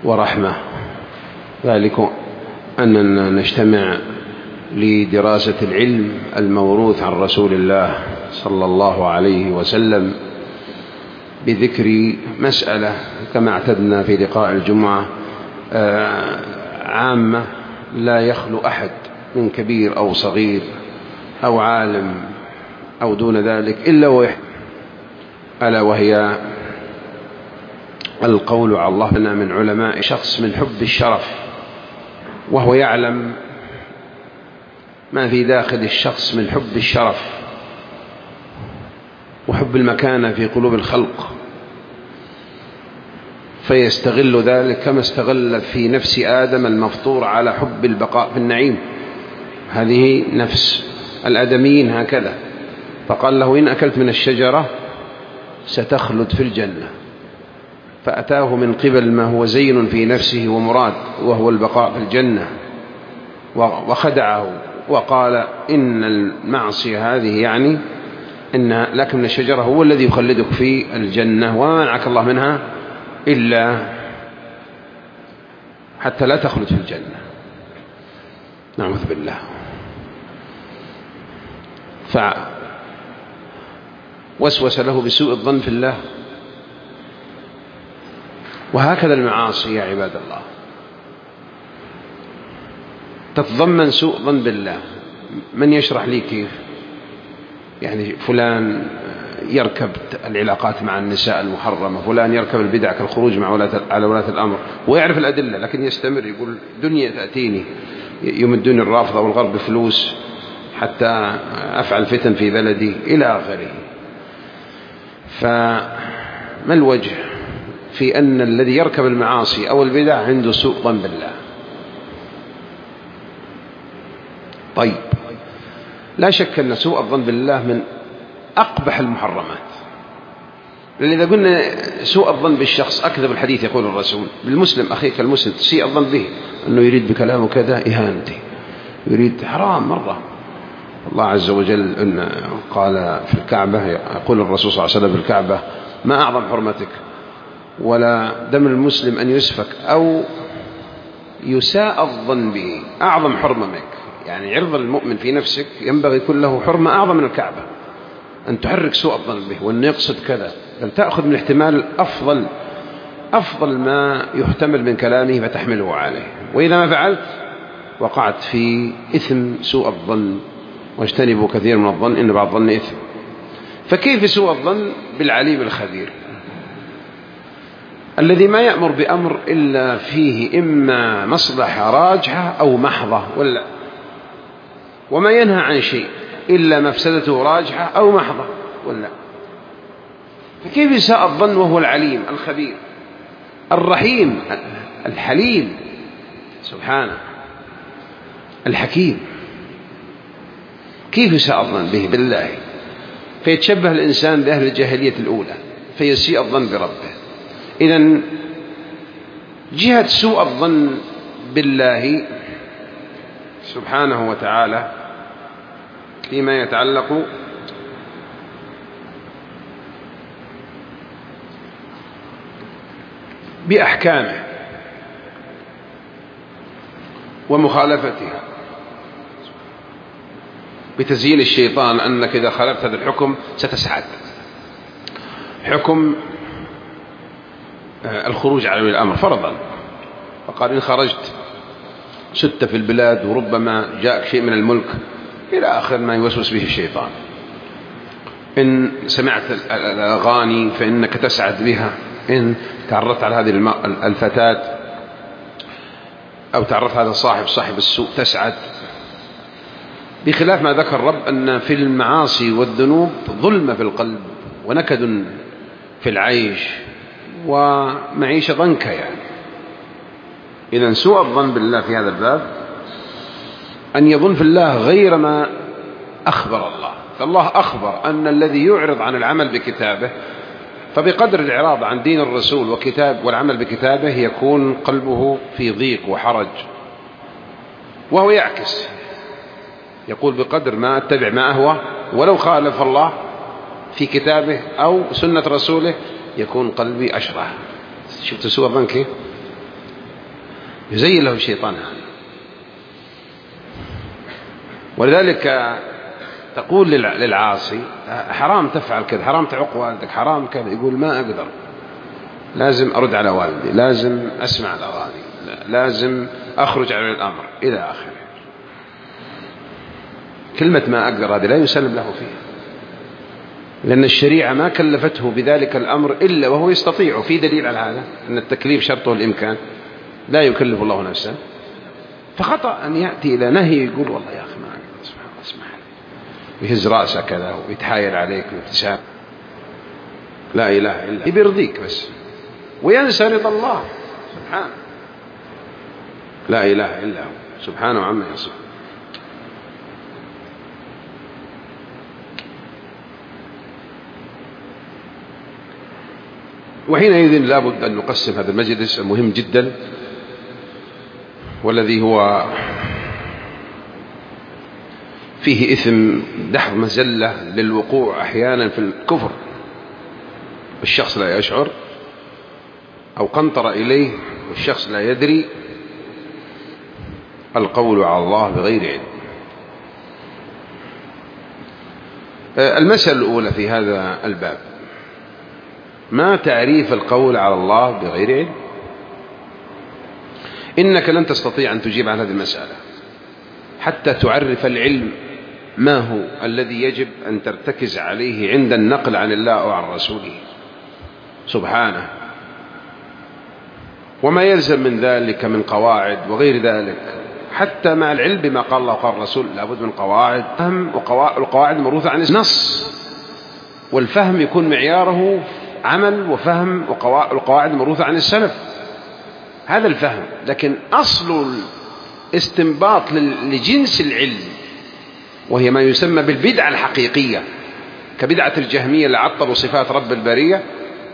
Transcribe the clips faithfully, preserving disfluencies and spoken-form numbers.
ورحمة، ذلك أننا نجتمع لدراسة العلم الموروث عن رسول الله صلى الله عليه وسلم بذكر مسألة كما اعتدنا في لقاء الجمعة عامة لا يخلو أحد من كبير أو صغير أو عالم أو دون ذلك إلا ويحب، ألا وهي القول على الله لنا من علماء شخص من حب الشرف، وهو يعلم ما في داخل الشخص من حب الشرف وحب المكانة في قلوب الخلق، فيستغل ذلك كما استغل في نفس آدم المفطور على حب البقاء في النعيم. هذه نفس الآدميين هكذا، فقال له إن أكلت من الشجرة ستخلد في الجنة، فأتاه من قبل ما هو زين في نفسه ومراد وهو البقاء في الجنة، وخدعه وقال إن المعصية هذه يعني إن لك من الشجرة هو الذي يخلدك في الجنة، وما منعك الله منها إلا حتى لا تخلد في الجنة، نعوذ بالله. فوسوس له بسوء الظن في الله. وهكذا المعاصي يا عباد الله تتضمن سوء ظن بالله. من يشرح لي كيف؟ يعني فلان يركب العلاقات مع النساء المحرمة، فلان يركب البدع كالخروج مع ولاة على ولاة الأمر، ويعرف الأدلة لكن يستمر يقول دنيا تأتيني، يمدني الرافضة والغرب بفلوس حتى أفعل فتن في بلدي إلى آخره. فما الوجه في أن الذي يركب المعاصي أو البدع عنده سوء ظن بالله؟ طيب، لا شك أن سوء الظن بالله من أقبح المحرمات، لأن إذا قلنا سوء الظن بالشخص أكذب الحديث يقول الرسول بالمسلم أخيك المسلم تسيء الظن به أنه يريد بكلامه كذا إهانتي، يريد حرام مرة. الله عز وجل إن قال في الكعبة، يقول الرسول صلى الله عليه وسلم في الكعبة: ما أعظم حرمتك ولا دم المسلم أن يسفك أو يساء الظن به، أعظم حرمة منك. يعني عرض المؤمن في نفسك ينبغي يكون له حرمة أعظم من الكعبة، أن تحرك سوء الظن به وأن يقصد كذا، بل تأخذ من احتمال أفضل أفضل ما يحتمل من كلامه فتحمله عليه، وإذا ما فعلت وقعت في إثم سوء الظن. واجتنبوا كثير من الظن إن بعض الظن إثم. فكيف سوء الظن بالعليم الخبير الذي ما يأمر بأمر إلا فيه إما مصلحة راجحة أو محضة، ولا وما ينهى عن شيء إلا مفسدته راجحة أو محضة، ولا فكيف يساء الظن وهو العليم الخبير الرحيم الحليم سبحانه الحكيم؟ كيف يساء الظن به بالله؟ فيتشبه الإنسان بأهل الجاهلية الأولى فيسيء الظن بربه. إذن جهة سوء الظن بالله سبحانه وتعالى فيما يتعلق بأحكامه ومخالفتها بتزيين الشيطان أنك إذا خالفت هذا الحكم ستسعد. حكم الخروج على ولي الأمر فرضا، فقال إن خرجت ست في البلاد وربما جاءك شيء من الملك إلى آخر ما يوسوس به الشيطان. إن سمعت الأغاني فإنك تسعد بها، إن تعرفت على هذه الفتاة أو تعرفت على صاحب صاحب السوء تسعد. بخلاف ما ذكر الرب أن في المعاصي والذنوب ظلمة في القلب ونكد في العيش ومعيشة ضنكة. يعني إذن سوء الظن بالله في هذا الباب أن يظن في الله غير ما أخبر الله. فالله أخبر أن الذي يعرض عن العمل بكتابه فبقدر الإعراض عن دين الرسول وكتاب والعمل بكتابه يكون قلبه في ضيق وحرج، وهو يعكس يقول بقدر ما أتبع ما أهوى ولو خالف الله في كتابه أو سنة رسوله يكون قلبي أشرح. شفت سوء الظن كيف؟ يزين له الشيطان هذا. ولذلك تقول للعاصي حرام تفعل كذا، حرام تعق والدك، حرام كذا، يقول ما أقدر، لازم أرد على والدي، لازم أسمع الأغاني، لازم أخرج على الأمر إلى آخره. كلمة ما أقدر هذه لا يسلم له فيها، لأن الشريعة ما كلفته بذلك الأمر إلا وهو يستطيع. في دليل على هذا أن التكليف شرطه الإمكان، لا يكلف الله نفسا. فخطأ أن يأتي إلى نهي يقول والله يا أخي ما أقدر، اسمح اسمح ويهز رأسه كذا ويتحايل عليك ويبتسام. لا إله إلا هو بيرضيك بس، وينسى رضا الله سبحانه. لا إله إلا هو سبحانه عما يصفون. وحينئذ لابد أن نقسم هذا المجلس المهم جدا، والذي هو فيه إثم دحض مزلة للوقوع أحيانا في الكفر والشخص لا يشعر، أو قنطر إليه والشخص لا يدري، القول على الله بغير علم. المسألة الأولى في هذا الباب: ما تعريف القول على الله بغير علم؟ إنك لن تستطيع أن تجيب عن هذه المسألة حتى تعرف العلم ما هو الذي يجب أن ترتكز عليه عند النقل عن الله أو عن رسوله سبحانه، وما يلزم من ذلك من قواعد وغير ذلك. حتى مع العلم بما قال الله وقال الرسول لابد من قواعد فهم، والقواعد موروثة عن النص، والفهم يكون معياره عمل وفهم، والقواعد موروثة عن السلف. هذا الفهم. لكن أصل الاستنباط لجنس العلم، وهي ما يسمى بالبدعة الحقيقية، كبدعة الجهمية اللي عطلوا صفات رب البرية،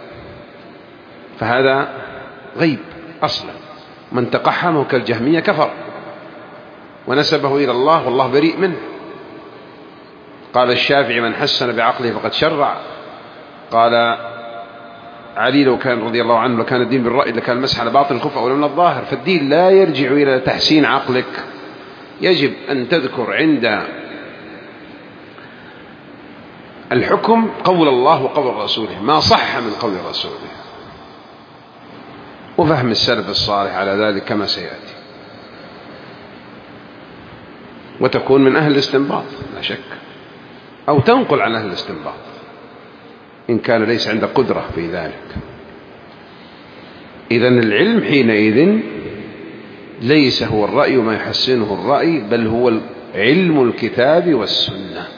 فهذا غيب أصلا. من تقحمه كالجهمية كفر ونسبه إلى الله والله بريء منه. قال الشافعي: من حسن بعقله فقد شرع. قال علي لو كان رضي الله عنه لكان الدين بالرأي لكان المسح على باطن الخف أولى من الظاهر. فالدين لا يرجع إلى تحسين عقلك، يجب أن تذكر عند الحكم قول الله وقول رسوله، ما صح من قول رسوله، وفهم السلف الصالح على ذلك كما سيأتي، وتكون من أهل الاستنباط لا شك، أو تنقل عن أهل الاستنباط إن كان ليس عندك قدرة في ذلك. إذن العلم حينئذ ليس هو الرأي ما يحسنه الرأي، بل هو علم الكتاب والسنة.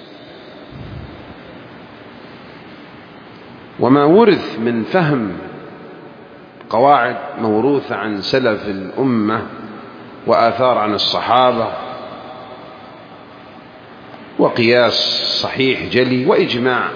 وما ورث من فهم قواعد موروثة عن سلف الأمة وآثار عن الصحابة، وقياس صحيح جلي وإجماع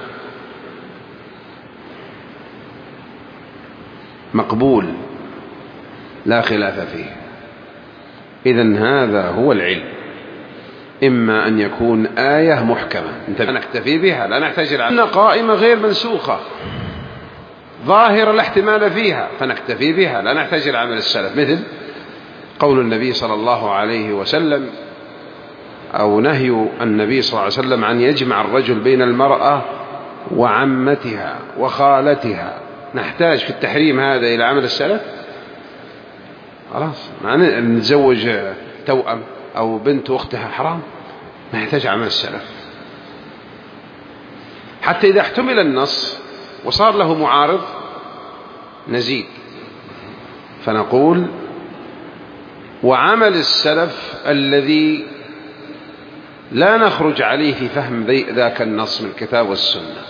مقبول لا خلاف فيه. إذن هذا هو العلم. إما أن يكون آية محكمة نكتفي بها لا نحتاج إلى أن قائمة غير منسوخة ظاهرة لا احتمال فيها فنكتفي بها لا نحتاج إلى عمل السلف، مثل قول النبي صلى الله عليه وسلم أو نهي النبي صلى الله عليه وسلم عن يجمع الرجل بين المرأة وعمتها وخالتها. نحتاج في التحريم هذا إلى عمل السلف؟ خلاص معنى نتزوج توأم أو بنت أختها حرام، نحتاج عمل السلف. حتى إذا احتمل النص وصار له معارض نزيد فنقول وعمل السلف الذي لا نخرج عليه في فهم ذاك النص من الكتاب والسنة،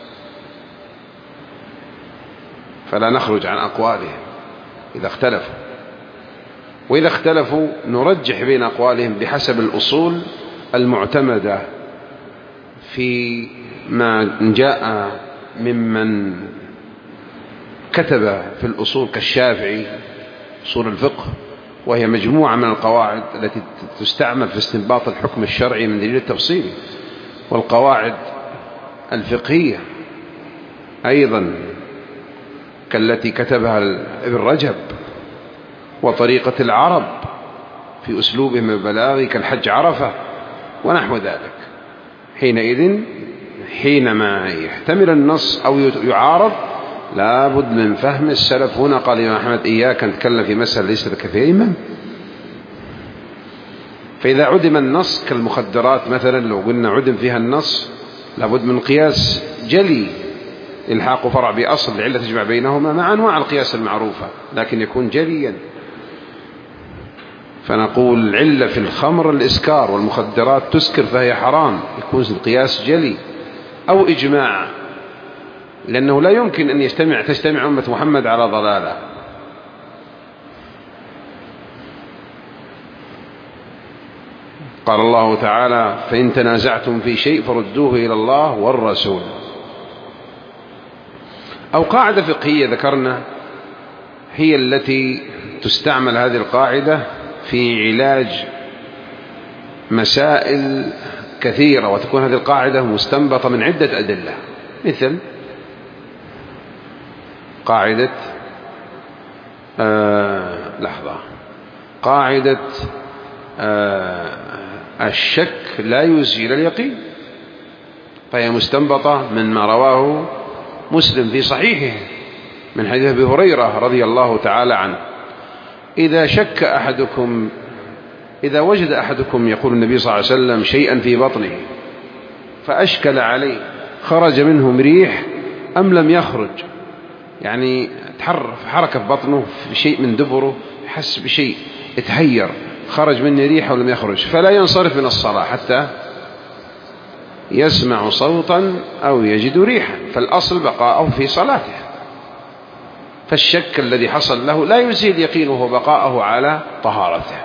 فلا نخرج عن أقوالهم إذا اختلفوا، وإذا اختلفوا نرجح بين أقوالهم بحسب الأصول المعتمدة في ما جاء ممن كتب في الأصول كالشافعي أصول الفقه، وهي مجموعة من القواعد التي تستعمل في استنباط الحكم الشرعي من دليل التفصيل، والقواعد الفقهية أيضا كالتي كتبها ابن رجب وطريقة العرب في أسلوبهم البلاغي كالحج عرفة ونحو ذلك. حينئذ حينما يحتمل النص أو يعارض لابد من فهم السلف. هنا قال الإمام أحمد إياك أن نتكلم في مسألة ليس لك فيها إمام. فإذا عدم النص كالمخدرات مثلا، لو قلنا عدم فيها النص لابد من قياس جلي الحاق فرع بأصل لعلة تجمع بينهما مع أنواع القياس المعروفة، لكن يكون جليا. فنقول العلة في الخمر الإسكار والمخدرات تسكر فهي حرام، يكون القياس جلي أو إجماع، لأنه لا يمكن أن يجتمع تجتمع أمة محمد على ضلالة. قال الله تعالى فإن تنازعتم في شيء فردوه إلى الله والرسول. أو قاعدة فقهية ذكرنا هي التي تستعمل هذه القاعدة في علاج مسائل كثيرة، وتكون هذه القاعدة مستنبطة من عدة أدلة، مثل قاعدة آه لحظة قاعدة آه الشك لا يزيل اليقين، فهي مستنبطة من ما رواه مسلم في صحيحه من حديث أبي هريرة رضي الله تعالى عنه: إذا شك أحدكم إذا وجد أحدكم، يقول النبي صلى الله عليه وسلم، شيئا في بطنه فأشكل عليه خرج منه ريح أم لم يخرج، يعني تحرك حركة في بطنه في شيء من دبره، حس بشيء اتهير، خرج منه ريح ولم يخرج، فلا ينصرف من الصلاة حتى يسمع صوتا أو يجد ريحا، فالأصل بقاءه في صلاته. فالشك الذي حصل له لا يزيل يقينه بقاءه على طهارته.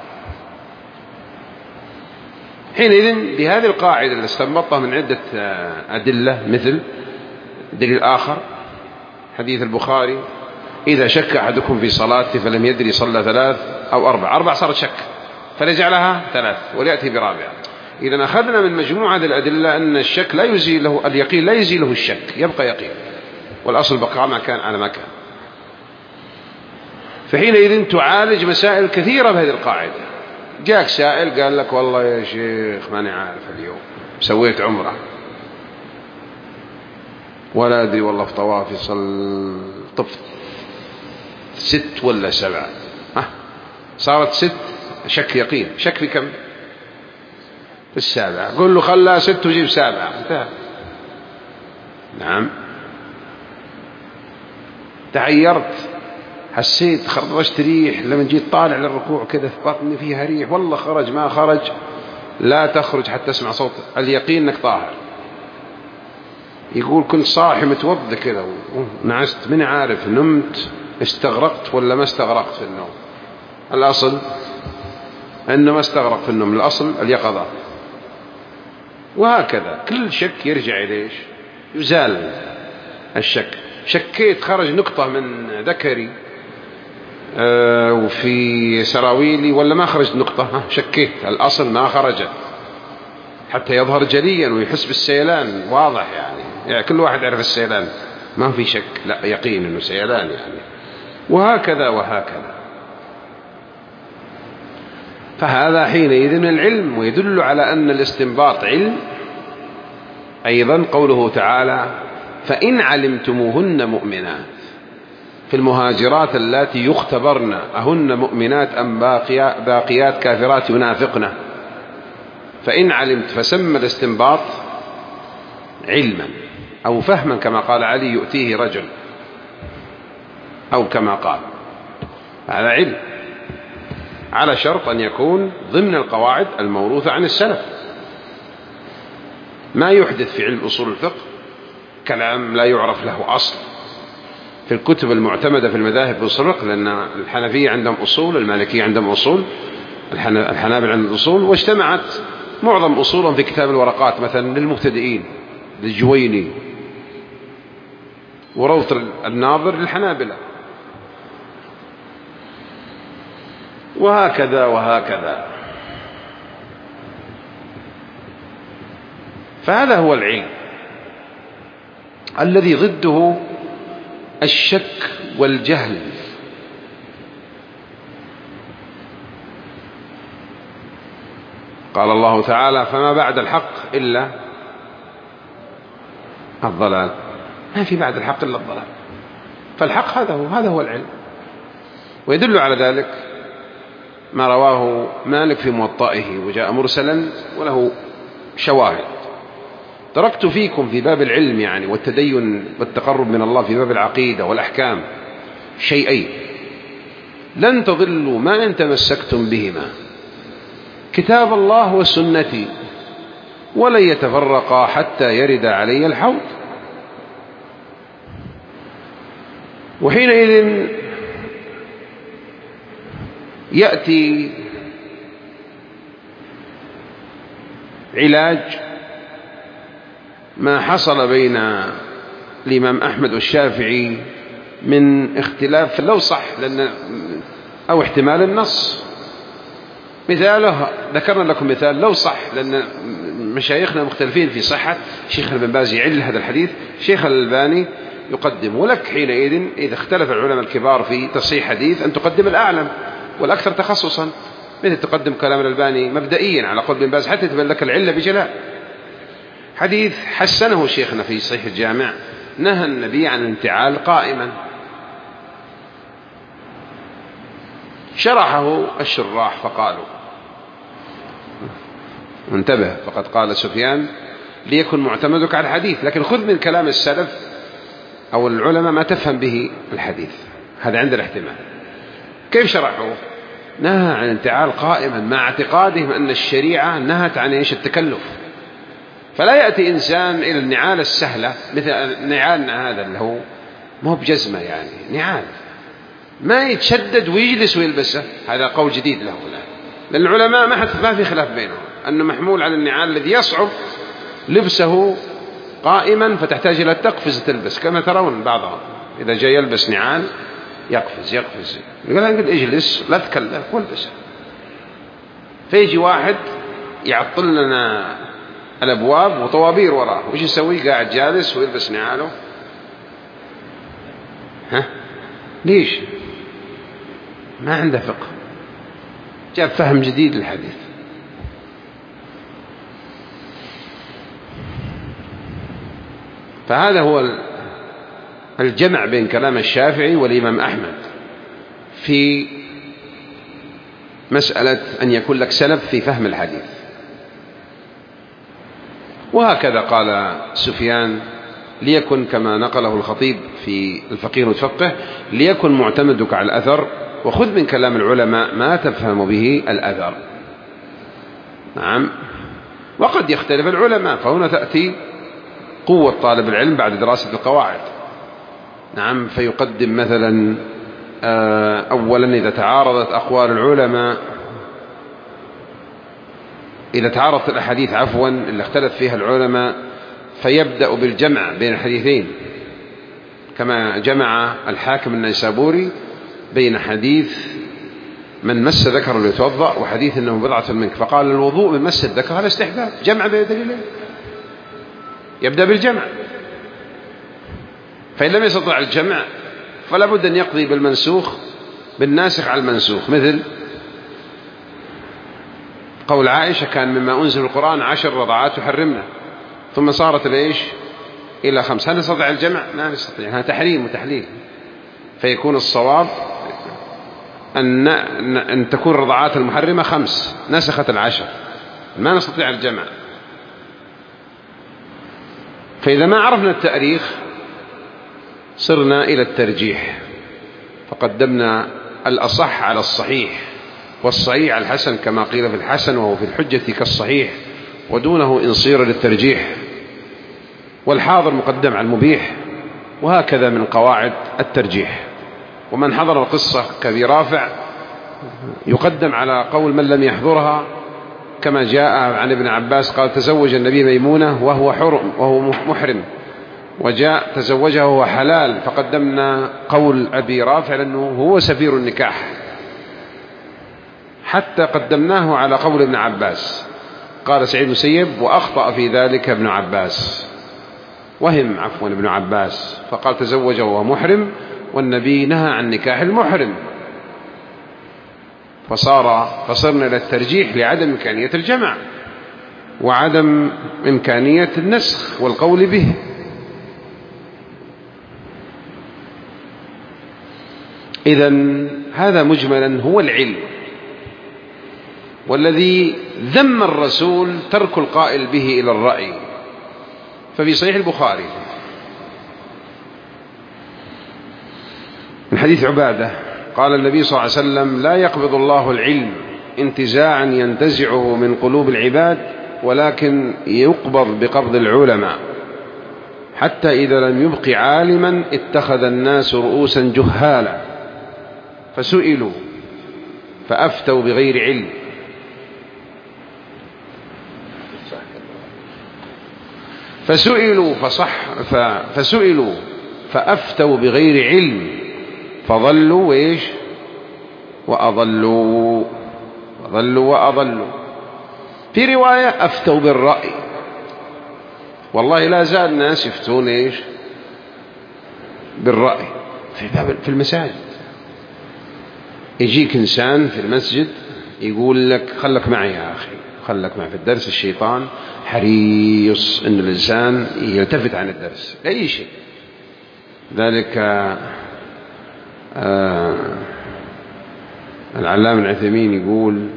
حينئذ بهذه القاعدة اللي استنبطها من عدة أدلة، مثل دليل آخر حديث البخاري: إذا شك أحدكم في صلاته فلم يدري صلى ثلاث أو أربع أربع صارت شك فليجعلها ثلاث وليأتي برابعة. إذا أخذنا من مجموعة هذه الأدلة أن الشك لا يزيله اليقين، لا يزيله الشك، يبقى يقين، والأصل بقاء ما كان على ما كان. فحينئذ تعالج مسائل كثيرة بهذه القاعدة. جاءك سائل قال لك والله يا شيخ ماني عارف اليوم سويت عمره ولا أدري والله في طوافي صل طفت ست ولا سبعة، ها صارت ست، شك يقين، شك في كم؟ في السابعة. قل له خلها ست وجيب سابعة، انتهى. نعم. تعيرت، حسيت خرجت ريح، لما جيت طالع للركوع كذا في بطني فيها ريح، والله خرج ما خرج، لا تخرج حتى تسمع صوت اليقين انك طاهر. يقول كنت صاحي متوضى كذا ونعست، من عارف نمت استغرقت ولا ما استغرقت في النوم. الأصل أنه ما استغرق في النوم، الأصل اليقظة. وهكذا كل شك يرجع إليش؟ يزال الشك. شكيت خرج نقطة من ذكري آه وفي سراويلي ولا ما خرجت نقطة، ها شكيت، الأصل ما خرجت حتى يظهر جليا ويحس بالسيلان واضح، يعني, يعني كل واحد يعرف السيلان، ما في شك، لا يقين أنه سيلان يعني. وهكذا وهكذا. فهذا حينئذ العلم، ويدل على أن الاستنباط علم. أيضا قوله تعالى فإن علمتموهن مؤمنات، في المهاجرات اللاتي يختبرن أهن مؤمنات أم باقيات كافرات ينافقن، فإن علمت، فسمى الاستنباط علما أو فهما، كما قال علي يؤتيه رجل، أو كما قال، هذا علم على شرط أن يكون ضمن القواعد الموروثة عن السلف. ما يحدث في علم أصول الفقه كلام لا يعرف له أصل في الكتب المعتمدة في المذاهب في أصول الفقه، لأن الحنفية عندهم أصول، المالكية عندهم أصول، الحنابلة عندهم أصول، واجتمعت معظم أصولهم في كتاب الورقات مثلا للمبتدئين للجويني، وروضة الناظر للحنابلة، وهكذا وهكذا. فهذا هو العلم الذي ضده الشك والجهل. قال الله تعالى فما بعد الحق إلا الضلال، ما في بعد الحق إلا الضلال. فالحق هذا هو هذا هو العلم. ويدل على ذلك ما رواه مالك في موطئه وجاء مرسلا وله شواهد: تركت فيكم في باب العلم يعني والتدين والتقرب من الله في باب العقيدة والأحكام شيئين لن تضلوا ما إن تمسكتم بهما، كتاب الله وسنتي، ولن يتفرقا حتى يرد علي الحوض. وحينئذ يأتي علاج ما حصل بين الإمام أحمد والشافعي من اختلاف لو صح لأن أو احتمال النص. مثاله ذكرنا لكم مثال لو صح، لأن مشايخنا مختلفين في صحة. شيخ ابن باز يعل هذا الحديث، شيخ الألباني يقدم. ولك حينئذ إذا اختلف العلماء الكبار في تصحيح حديث أن تقدم الأعلم والأكثر تخصصا، مثل تقدم كلام الألباني مبدئيا على قول ابن باز حتى تبين لك العلة بجلاء. حديث حسنه شيخنا في صحيح الجامع: نهى النبي عن الانتعال قائما. شرحه الشراح فقالوا انتبه، فقد قال سفيان ليكن معتمدك على الحديث، لكن خذ من كلام السلف أو العلماء ما تفهم به الحديث، هذا عند الاحتمال. كيف شرحه؟ نهى عن الانتعال قائما مع اعتقادهم أن الشريعة نهت عن إيش؟ التكلف. فلا يأتي إنسان إلى النعال السهلة مثل نعالنا هذا اللي هو ما هو بجزمة، يعني نعال ما يتشدد ويجلس ويلبسه، هذا قول جديد له الآن. لأن العلماء ما ما في خلاف بينهم أنه محمول على النعال الذي يصعب لبسه قائما فتحتاج إلى تقفز تلبس، كما ترون بعضهم إذا جاء يلبس نعال يقفز يقفز يقول له اجلس لا تكلف والبسه. فيجي واحد يعطل لنا الأبواب وطوابير وراه، وش يسوي؟ قاعد جالس ويلبس نعاله. ها ليش؟ ما عنده فقه، جاب فهم جديد للحديث. فهذا هو الجمع بين كلام الشافعي والإمام أحمد في مسألة أن يكون لك سلف في فهم الحديث. وهكذا قال سفيان: ليكن كما نقله الخطيب في الفقيه والفقه، ليكن معتمدك على الأثر وخذ من كلام العلماء ما تفهم به الأثر. نعم. وقد يختلف العلماء، فهنا تأتي قوة طالب العلم بعد دراسة القواعد. نعم. فيقدم مثلا أولا إذا تعارضت أقوال العلماء، إذا تعارضت الأحاديث عفوا اللي اختلف فيها العلماء، فيبدأ بالجمع بين الحديثين، كما جمع الحاكم النيسابوري بين حديث من مس ذكر ليتوضأ وحديث أنه بضعة منك، فقال الوضوء من مس الذكر هذا استحباب، جمع بين دليلين، يبدأ بالجمع. فإن لم يستطع الجمع فلا بد أن يقضي بالمنسوخ بالناسخ على المنسوخ، مثل قول عائشة: كان مما أنزل القرآن عشر رضعات تحرمنا، ثم صارت ليش إلى خمس. هل نستطيع الجمع؟ لا نستطيع، هذا تحريم وتحليل. فيكون الصواب أن أن تكون الرضعات المحرمة خمس، نسخت العشر، ما نستطيع الجمع. فإذا ما عرفنا التاريخ صرنا إلى الترجيح، فقدمنا الأصح على الصحيح، والصحيح على الحسن كما قيل في الحسن وهو في الحجة كالصحيح، ودونه إن صير للترجيح، والحاضر مقدم على المبيح، وهكذا من قواعد الترجيح. ومن حضر القصة كأبي رافع يقدم على قول من لم يحضرها، كما جاء عن ابن عباس قال: تزوج النبي ميمونة وهو حرم وهو محرم، وجاء تزوجها وهو حلال، فقدمنا قول أبي رافع لأنه هو سفير النكاح، حتى قدمناه على قول ابن عباس. قال سعيد المسيب: وأخطأ في ذلك ابن عباس، وهم عفوا ابن عباس، فقال تزوجه وهو محرم، والنبي نهى عن نكاح المحرم. فصار فصرنا إلى الترجيح لعدم إمكانية الجمع وعدم إمكانية النسخ والقول به. إذن هذا مجملا هو العلم، والذي ذم الرسول ترك القائل به إلى الرأي. ففي صحيح البخاري من حديث عبادة قال النبي صلى الله عليه وسلم: لا يقبض الله العلم انتزاعا ينتزعه من قلوب العباد، ولكن يقبض بقبض العلماء، حتى إذا لم يبق عالما اتخذ الناس رؤوسا جهالا فسئلوا فأفتوا بغير علم. فسئلوا فصح فسئلوا فأفتوا بغير علم فضلوا وإيش وأضلوا وضلوا وأضلوا. في رواية أفتوا بالرأي. والله لا زال الناس يفتون إيش بالرأي في باب في المساجد. يجيك إنسان في المسجد يقول لك: خلك معي يا أخي، خلك معي في الدرس. الشيطان حريص أن الإنسان يلتفت عن الدرس أي شيء. ذلك آه العلامة العثيمين يقول: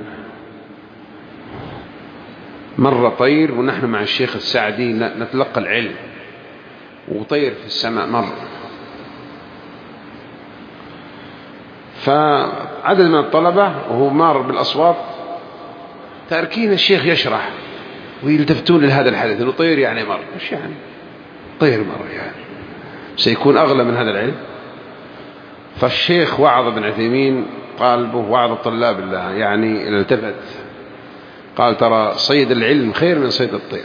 مر طير ونحن مع الشيخ السعدي نتلقى العلم، وطير في السماء مر، فعدد من الطلبة وهو مار بالأصوات تاركين الشيخ يشرح ويلتفتون لهذا الحدث إنه طير يعني مر. مش يعني طير مر يعني سيكون أغلى من هذا العلم. فالشيخ وعظ ابن عثيمين قال به وعظ الطلاب الله يعني التفت قال: ترى صيد العلم خير من صيد الطير.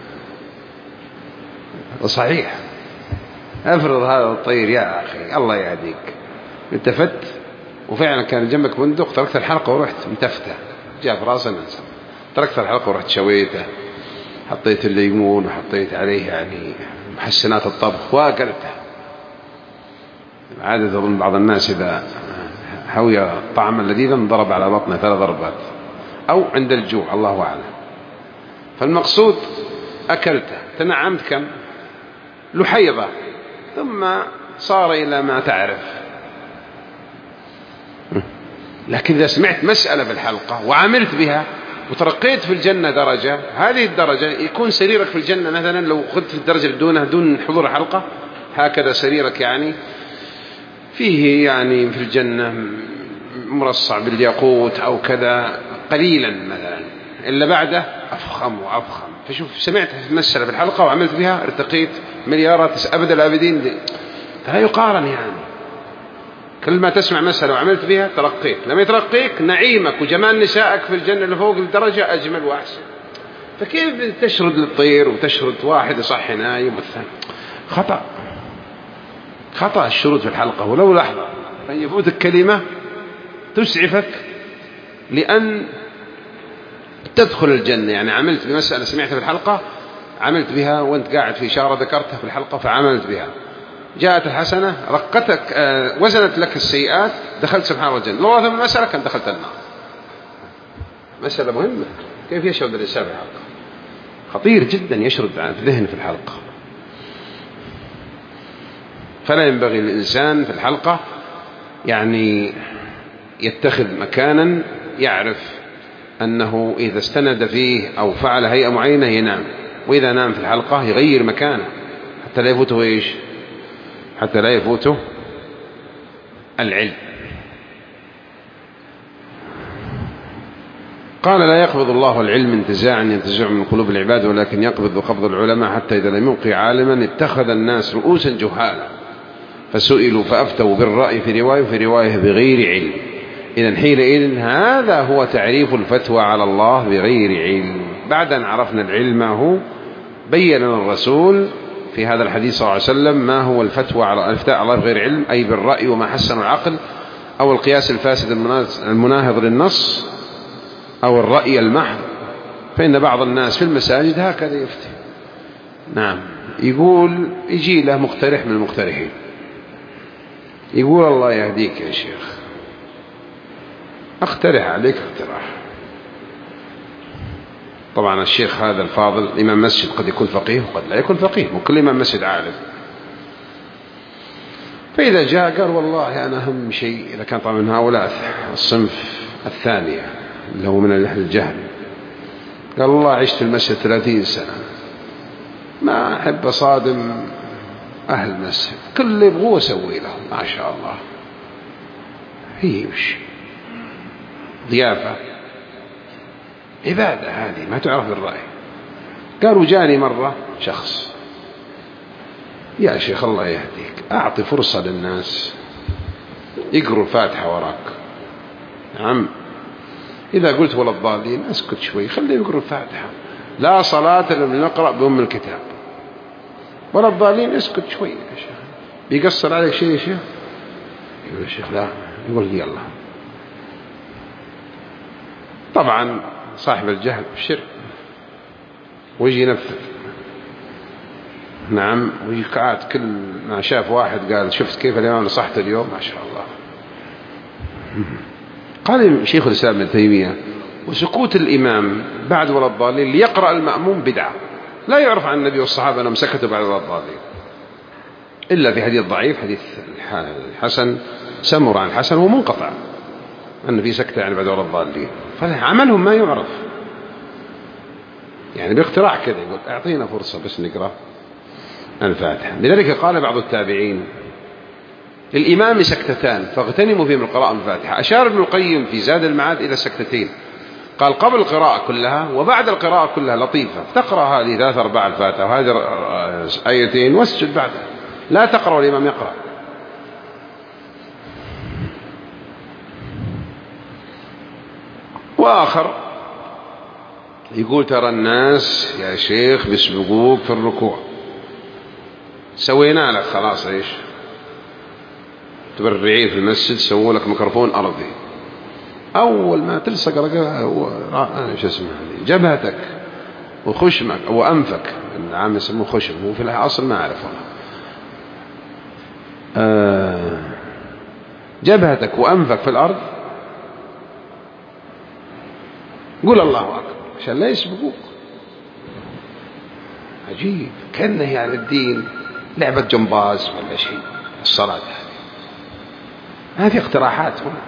وصحيح، افرض هذا الطير يا أخي الله يهديك التفت وفعلا كان جنبك بندق، تركت الحلقة ورحت متفته جاء في راسه الناس، تركت الحلقة ورحت شويته، حطيت الليمون وحطيت عليه يعني محسنات الطبخ وأكلته. عادة أظن بعض الناس إذا حوي طعما لذيذا ضرب على بطنه ثلاث ضربات أو عند الجوع الله أعلم. فالمقصود أكلته تنعمت كم لحيضة ثم صار إلى ما تعرف. لكن إذا سمعت مسألة بالحلقة وعملت بها وترقيت في الجنة درجة، هذه الدرجة يكون سريرك في الجنة مثلا لو خذت الدرجة دونها دون حضور حلقة، هكذا سريرك يعني فيه يعني في الجنة مرصع بالياقوت أو كذا قليلا مثلا، إلا بعده أفخم وأفخم. فشوف سمعت مسألة بالحلقة وعملت بها ارتقيت مليارات أبد الآبدين، فلا يقارن يعني. كل ما تسمع مسألة وعملت بها ترقيك، لما يترقيك نعيمك وجمال نسائك في الجنة اللي فوق الدرجة أجمل وأحسن. فكيف تشرد للطير وتشرد واحد صح نايم والثاني؟ خطأ خطأ الشرود في الحلقة ولو لحظة، فإن يفوتك كلمة تسعفك لأن تدخل الجنة. يعني عملت بمسألة سمعتها في الحلقة عملت بها وانت قاعد في إشارة ذكرتها في الحلقة فعملت بها، جاءت الحسنة رقتك آه وزنت لك السيئات، دخلت سبحان الله الجنة. لو ثم المسألة كان دخلت النار. مسألة مهمة. كيف يشرد الإنسان في الحلقة؟ خطير جدا يشرد في ذهن في الحلقة. فلا ينبغي للإنسان في الحلقة يعني يتخذ مكانا يعرف أنه إذا استند فيه أو فعل هيئة معينة ينام، وإذا نام في الحلقة يغير مكانه حتى لا يفوته إيش حتى لا يفوته العلم. قال: لا يقبض الله العلم انتزاعا ينتزع من قلوب العباد، ولكن يقبض بقبض العلماء، حتى إذا لم يبق عالما اتخذ الناس رؤوسا جهالا فسئلوا فأفتوا بالرأي في رواية وفي رواية بغير علم. إذن حينئذ هذا هو تعريف الفتوى على الله بغير علم. بعد أن عرفنا العلم هو بين الرسول في هذا الحديث صلى الله عليه وسلم ما هو الفتوى على الفتاء على الله بغير علم، أي بالرأي وما حسن العقل أو القياس الفاسد المناهض للنص أو الرأي المحض. فإن بعض الناس في المساجد هكذا يفتي. نعم، يقول يجي له مقترح من المقترحين يقول: الله يهديك يا شيخ، أقترح عليك اقتراح. طبعا الشيخ هذا الفاضل إمام مسجد، قد يكون فقيه وقد لا يكون فقيه، وكل إمام مسجد عالم. فإذا جاء قال والله أنا أهم شيء إذا كان طبعا من هؤلاء الصنف الثانية اللي هو من أهل الجهل، قال والله عشت في المسجد ثلاثين سنة ما أحب أصادم أهل المسجد، كل اللي يبغوه أسوي له ما شاء الله. هي وش ضيافة؟ عبادة هذه ما تعرف بالرأي. قالوا جاني مرة شخص، يا شيخ الله يهديك أعطي فرصة للناس يقروا الفاتحة وراك. نعم، إذا قلت ولا الضالين أسكت شوي، خليهم يقروا الفاتحة. لا صلاة لم نقرأ بأم الكتاب. ولا الضالين اسكت شوي يا شيخ، بيقصر عليك شيء يا شيخ؟ يقول يا شيخ لا، يقول لي يلا. طبعا صاحب الجهل بالشرك ويجي ينفذ. نعم، ويجي قاعد كل ما شاف واحد قال شفت كيف الإمام نصحت اليوم ما شاء الله. قال شيخ الإسلام ابن تيمية وسكوت الإمام بعد ولا الضالين ليقرأ المأموم بدعة، لا يعرف عن النبي والصحابة أنهم سكتوا بعد ولا الضالين إلا في حديث ضعيف، حديث الحسن سمر عن الحسن ومنقطع أن في سكتة يعني بعد ولا الضالين، فعملهم ما يعرف. يعني باقتراح كذا يقول أعطينا فرصة بس نقرأ الفاتحة. لذلك قال بعض التابعين الإمام سكتتان فاغتنموا فيهم القراءة الفاتحة. أشار ابن القيم في زاد المعاد إلى سكتتين، قال قبل القراءة كلها وبعد القراءة كلها لطيفة، تقرأ هذه ثلاث أرباع الفاتحة وهذه آيتين واسجد بعدها، لا تقرأ والإمام يقرأ. وآخر يقول ترى الناس يا شيخ بيسبقوك في الركوع، سوينا لك خلاص ايش تبرعين في المسجد، سووا لك ميكروفون أرضي، أول ما تلصق رقبة شو اسمه جبهتك وخشمك وأنفك، العام يسموه خشم، هو في الأصل ما أعرفه، آه جبهتك وأنفك في الأرض، قول الله أكبر عشان لا يسبقوك. عجيب، كأنه يعني الدين لعبة جمباز ولا شيء. الصلاة هذه اقتراحات هنا.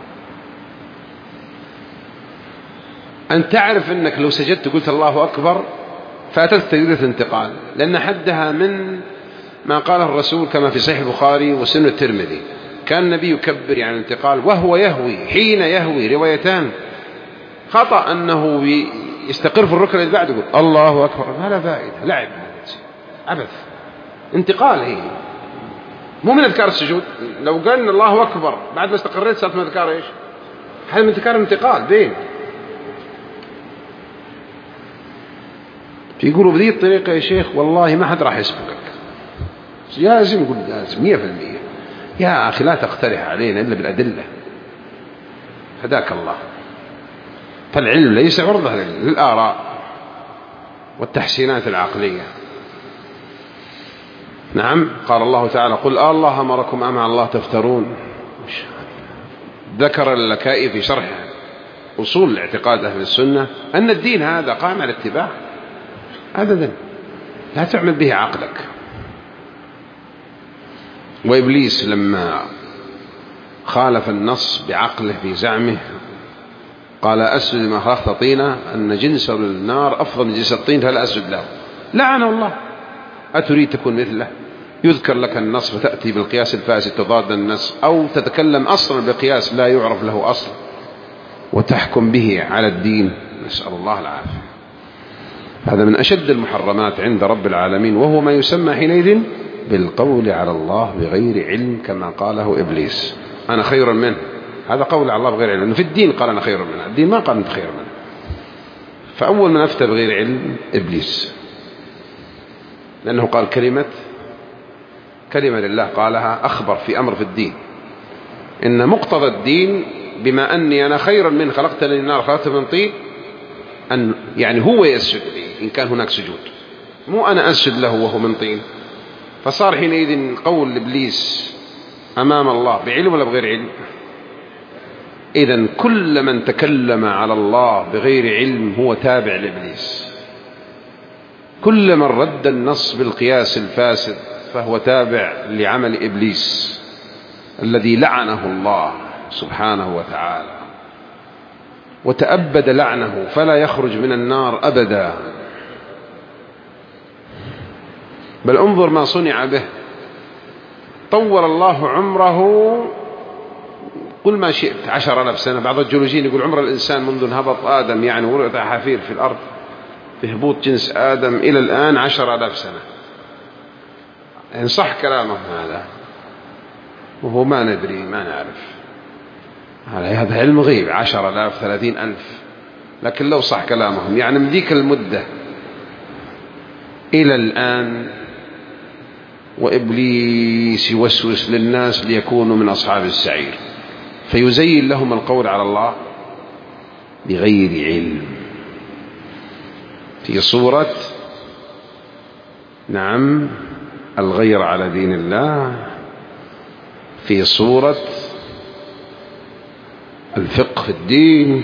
أن تعرف أنك لو سجدت قلت الله أكبر فاتت تكبيرة انتقال، لأن حدها من ما قاله الرسول كما في صحيح البخاري وسنن الترمذي، كان النبي يكبر يعني انتقال وهو يهوي، حين يهوي روايتان، خطأ أنه يستقر في الركن اللي بعده يقول الله أكبر، ما لا فائدة، لعب عبث. انتقال هي مو من أذكار السجود. لو قلنا الله أكبر بعد ما استقريت صارت من أذكار إيش؟ هذا من أذكار الانتقال بين. يقولوا بذي الطريقة يا شيخ والله ما حد راح يسبقك، لازم يقول لازم مية في المية. يا أخي لا تقترح علينا إلا بالأدلة، هداك الله. فالعلم ليس عرضة للآراء والتحسينات العقلية. نعم، قال الله تعالى قل آه الله أمركم أم على الله تفترون. ذكر اللكائي في شرح أصول الاعتقاد أهل السنة أن الدين هذا قائم على الاتباع أبدا، لا تعمل به عقلك. وإبليس لما خالف النص بعقله في زعمه قال أسجد لما خلقت طينا، أن جنس النار أفضل من جنس الطين فلا أسجد له، لعنه الله. أتريد تكون مثله؟ يذكر لك النص فتأتي بالقياس الفاسد تضاد النص، أو تتكلم أصلا بقياس لا يعرف له أصل وتحكم به على الدين، نسأل الله العافية. هذا من أشد المحرمات عند رب العالمين، وهو ما يسمى حينئذ بالقول على الله بغير علم، كما قاله إبليس أنا خير منه. هذا قول على الله بغير علم، في الدين قال أنا خير منه، الدين ما قال أنت خير منه. فأول من أفتى بغير علم إبليس، لأنه قال كلمة كلمة لله قالها، أخبر في أمر في الدين إن مقتضى الدين بما أني أنا خير من خلقتني من نار خلقته من طين، أن يعني هو يسجد لي إن كان هناك سجود، مو أنا أسجد له وهو من طين. فصار حينئذ قول إبليس أمام الله بعلم ولا بغير علم؟ إذن كل من تكلم على الله بغير علم هو تابع لإبليس، كل من رد النص بالقياس الفاسد فهو تابع لعمل إبليس الذي لعنه الله سبحانه وتعالى وتأبد لعنه فلا يخرج من النار أبدا. بل انظر ما صنع به، طول الله عمره قل ما شئت عشر ألاف سنة. بعض الجيولوجيين يقول عمر الإنسان منذ انهبط آدم يعني ورث حفير في الأرض في هبوط جنس آدم إلى الآن عشر ألاف سنة، إن صح كلامه هذا، وهو ما ندري ما نعرف، هذا علم غيب، عشر ألاف ثلاثين ألف، لكن لو صح كلامهم يعني من ذيك المدة إلى الآن وإبليس يوسوس للناس ليكونوا من أصحاب السعير، فيزين لهم القول على الله بغير علم في صورة نعم الغير على دين الله، في صورة الفقه في الدين،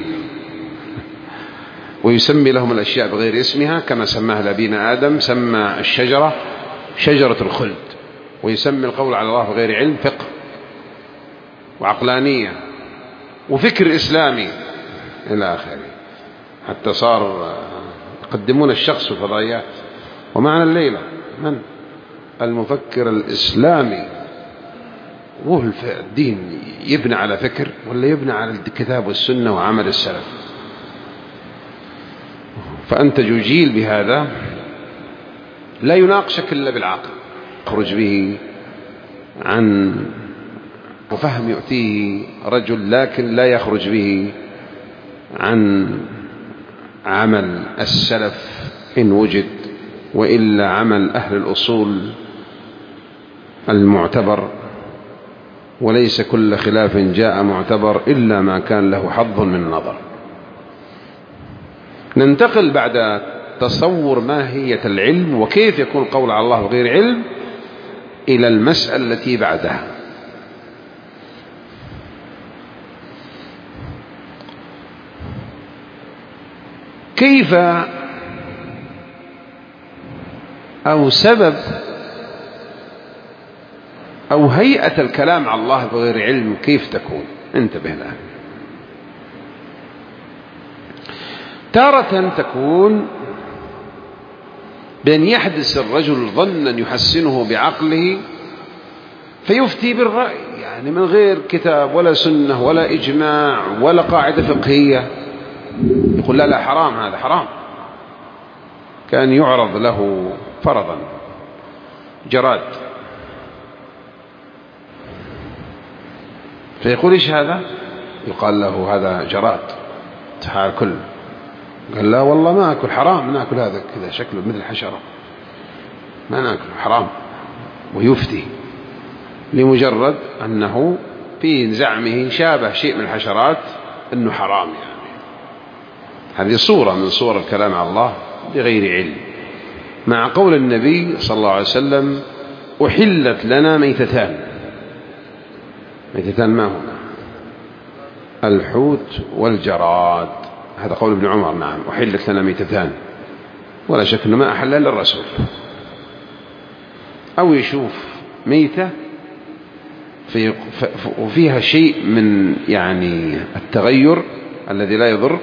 ويسمي لهم الأشياء بغير اسمها كما سماها لأبينا آدم، سمى الشجرة شجرة الخلد، ويسمي القول على الله بغير علم فقه وعقلانية وفكر إسلامي إلى آخره، حتى صار يقدمون الشخص في الفضائيات. ومعنى الليلة من المفكر الإسلامي، هو الدين يبنى على فكر ولا يبنى على الكتاب والسنة وعمل السلف؟ فأنتجوا جيل بهذا لا يناقشك إلا بالعقل، يخرج به عن وفهم يؤتيه رجل، لكن لا يخرج به عن عمل السلف إن وجد، وإلا عمل أهل الأصول المعتبر، وليس كل خلاف جاء معتبر إلا ما كان له حظ من النظر. ننتقل بعد تصور ماهية العلم وكيف يكون القول على الله بغير علم إلى المسألة التي بعدها. كيف أو سبب أو هيئة الكلام على الله بغير علم كيف تكون؟ انتبه لها. تارة تكون بأن يحدث الرجل ظنا يحسنه بعقله فيفتي بالرأي، يعني من غير كتاب ولا سنة ولا إجماع ولا قاعدة فقهية، يقول لا لا حرام، هذا حرام. كان يعرض له فرضا جراد فيقول إيش هذا؟ يقال له هذا جراد تعال كل، قال لا والله ما أكل، حرام نأكل هذا كذا شكله مثل حشرة ما نأكل، حرام. ويفتي لمجرد أنه في زعمه شابه شيء من الحشرات أنه حرام. يعني هذه صورة من صور الكلام على الله بغير علم، مع قول النبي صلى الله عليه وسلم أحلت لنا ميتتان. ميتتان ما هما؟ الحوت والجراد، هذا قول ابن عمر. نعم أحلت لنا ميتتان، ولا شك أنه ما أحلها للرسول. أو يشوف ميتة في وفيها شيء من يعني التغير الذي لا يضر،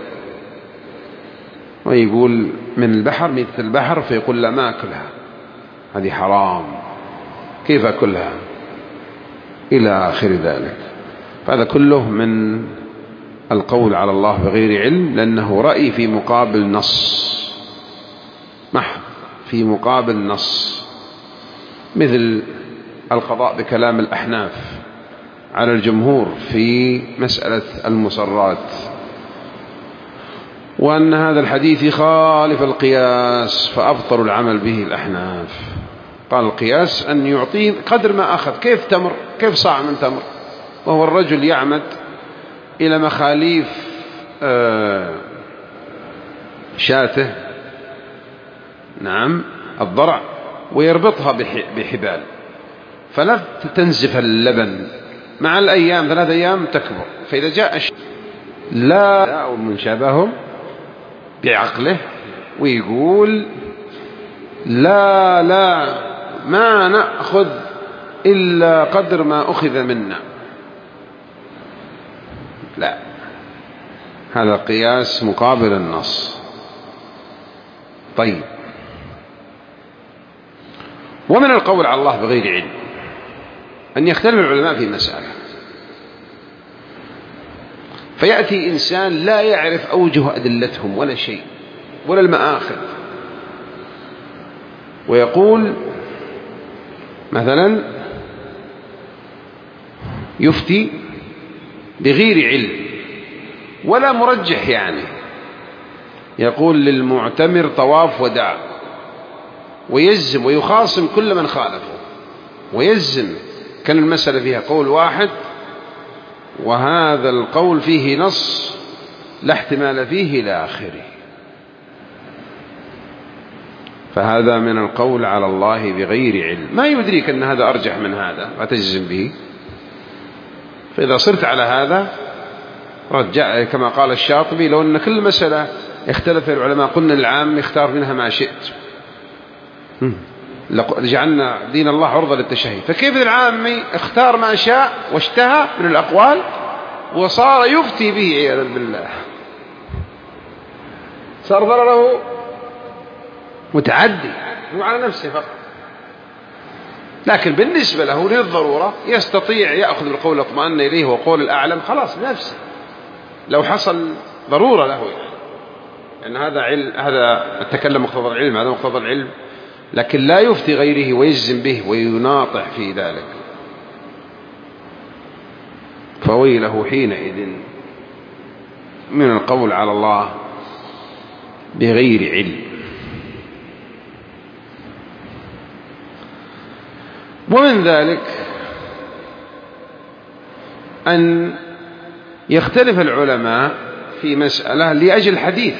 ويقول من البحر ميتة البحر، فيقول لا ما أكلها هذه حرام، كيف أكلها إلى آخر ذلك. فهذا كله من القول على الله بغير علم، لأنه رأي في مقابل نص محض، في مقابل نص، مثل القضاء بكلام الأحناف على الجمهور في مسألة المصرات، وأن هذا الحديث يخالف القياس فأبطلوا العمل به الأحناف. قال القياس أن يعطيه قدر ما أخذ، كيف تمر، كيف صاع من تمر، وهو الرجل يعمد إلى مخاليف شاته نعم الضرع ويربطها بحبال، فلا تنزف اللبن مع الأيام، ثلاث أيام تكبر، فإذا جاء لا أو من شابههم بعقله ويقول لا لا ما نأخذ إلا قدر ما أخذ منا. لا، هذا قياس مقابل النص. طيب، ومن القول على الله بغير علم أن يختلف العلماء في مسألة، فيأتي إنسان لا يعرف أوجه أدلتهم ولا شيء ولا المآخذ، ويقول مثلا يفتي بغير علم ولا مرجح، يعني يقول للمعتمر طواف وداع، ويزم ويخاصم كل من خالفه ويزم، كان المسألة فيها قول واحد وهذا القول فيه نص لا احتمال فيه إلى آخره، فهذا من القول على الله بغير علم. ما يدريك أن هذا أرجح من هذا وتجزم به، فإذا صرت على هذا رجع كما قال الشاطبي: لو أن كل مسألة اختلف العلماء قلنا العام اختار منها ما شئت جعلنا دين الله عرضة للتشهي، فكيف العامي اختار ما شاء واشتهى من الأقوال وصار يفتي به عياذا بالله، صار ضرره متعدي هو على نفسه فقط، لكن بالنسبة له للضرورة يستطيع يأخذ بالقول اطمأن إليه وقول الأعلم خلاص نفسه، لو حصل ضرورة له يعني هذا علم، هذا التكلم مقتضى العلم، هذا مقتضى العلم، لكن لا يفتي غيره ويجزم به ويناطح في ذلك، فويله حينئذ من القول على الله بغير علم. ومن ذلك أن يختلف العلماء في مسألة لأجل الحديث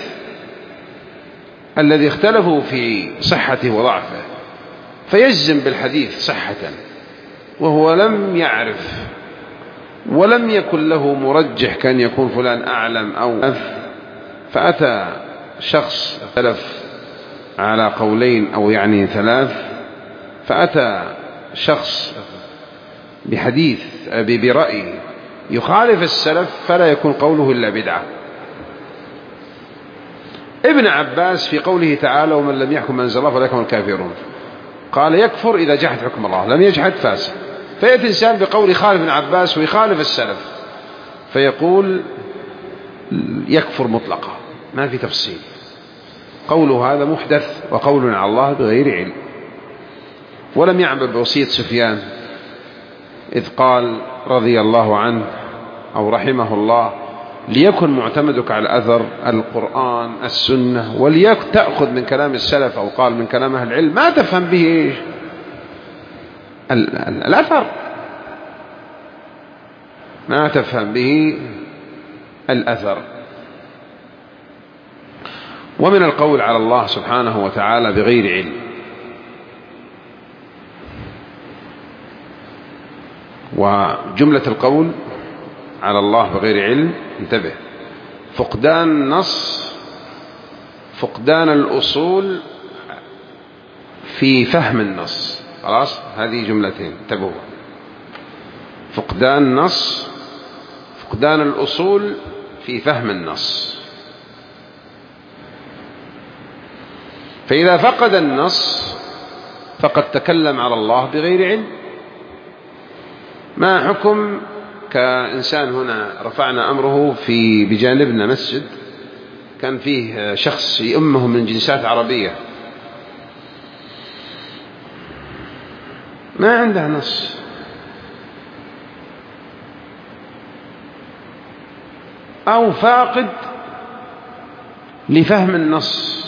الذي اختلفوا في صحته وضعفه، فيجزم بالحديث صحة وهو لم يعرف ولم يكن له مرجح، كان يكون فلان أعلم أو أف، فأتى شخص اختلف على قولين أو يعني ثلاث، فأتى شخص بحديث برأي يخالف السلف فلا يكون قوله إلا بدعة. ابن عباس في قوله تعالى: ومن لم يحكم أنزل الله فلا يكون الكافرون، قال يكفر إذا جحد حكم الله، لم يجحد فاسق. فيأتي إنسان بقول خالف ابن عباس ويخالف السلف فيقول يكفر مطلقا، ما في تفصيل، قوله هذا محدث وقول على الله بغير علم. ولم يعمل بوصية سفيان إذ قال رضي الله عنه أو رحمه الله: ليكن معتمدك على الأثر القرآن السنة، وليكن تأخذ من كلام السلف، أو قال من كلام أهل العلم ما تفهم به إيش الأثر، ما تفهم به الأثر. ومن القول على الله سبحانه وتعالى بغير علم وجملة القول على الله بغير علم، انتبه، فقدان النص، فقدان الأصول في فهم النص، خلاص هذه جملتين انتبهوا: فقدان النص، فقدان الأصول في فهم النص. فإذا فقد النص فقد تكلم على الله بغير علم. ما حكم كإنسان هنا رفعنا أمره في بجانبنا مسجد كان فيه شخص يأمه من جنسات عربية ما عنده نص، أو فاقد لفهم النص،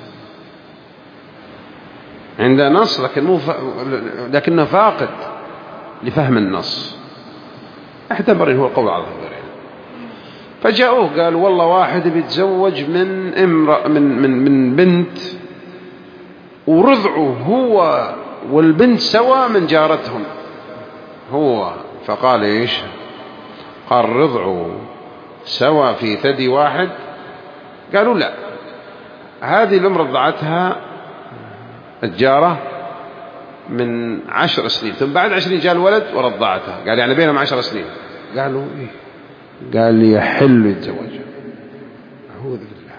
عنده نص لكن مو ف... لكنه فاقد لفهم النص، اعتبر هو قول على الله. فجاءوه قال والله واحد بيتزوج من امرأة من من من بنت ورضعه هو والبنت سوا من جارتهم هو، فقال ايش؟ قال رضعه سوا في ثدي واحد؟ قالوا لا، هذه الأم رضعتها الجارة من عشر سنين، ثم بعد عشرين جاء الولد ورضعتها. قال يعني بينهم عشر سنين. قالوا إيه؟ قال يحل يتزوج. أعوذ بالله.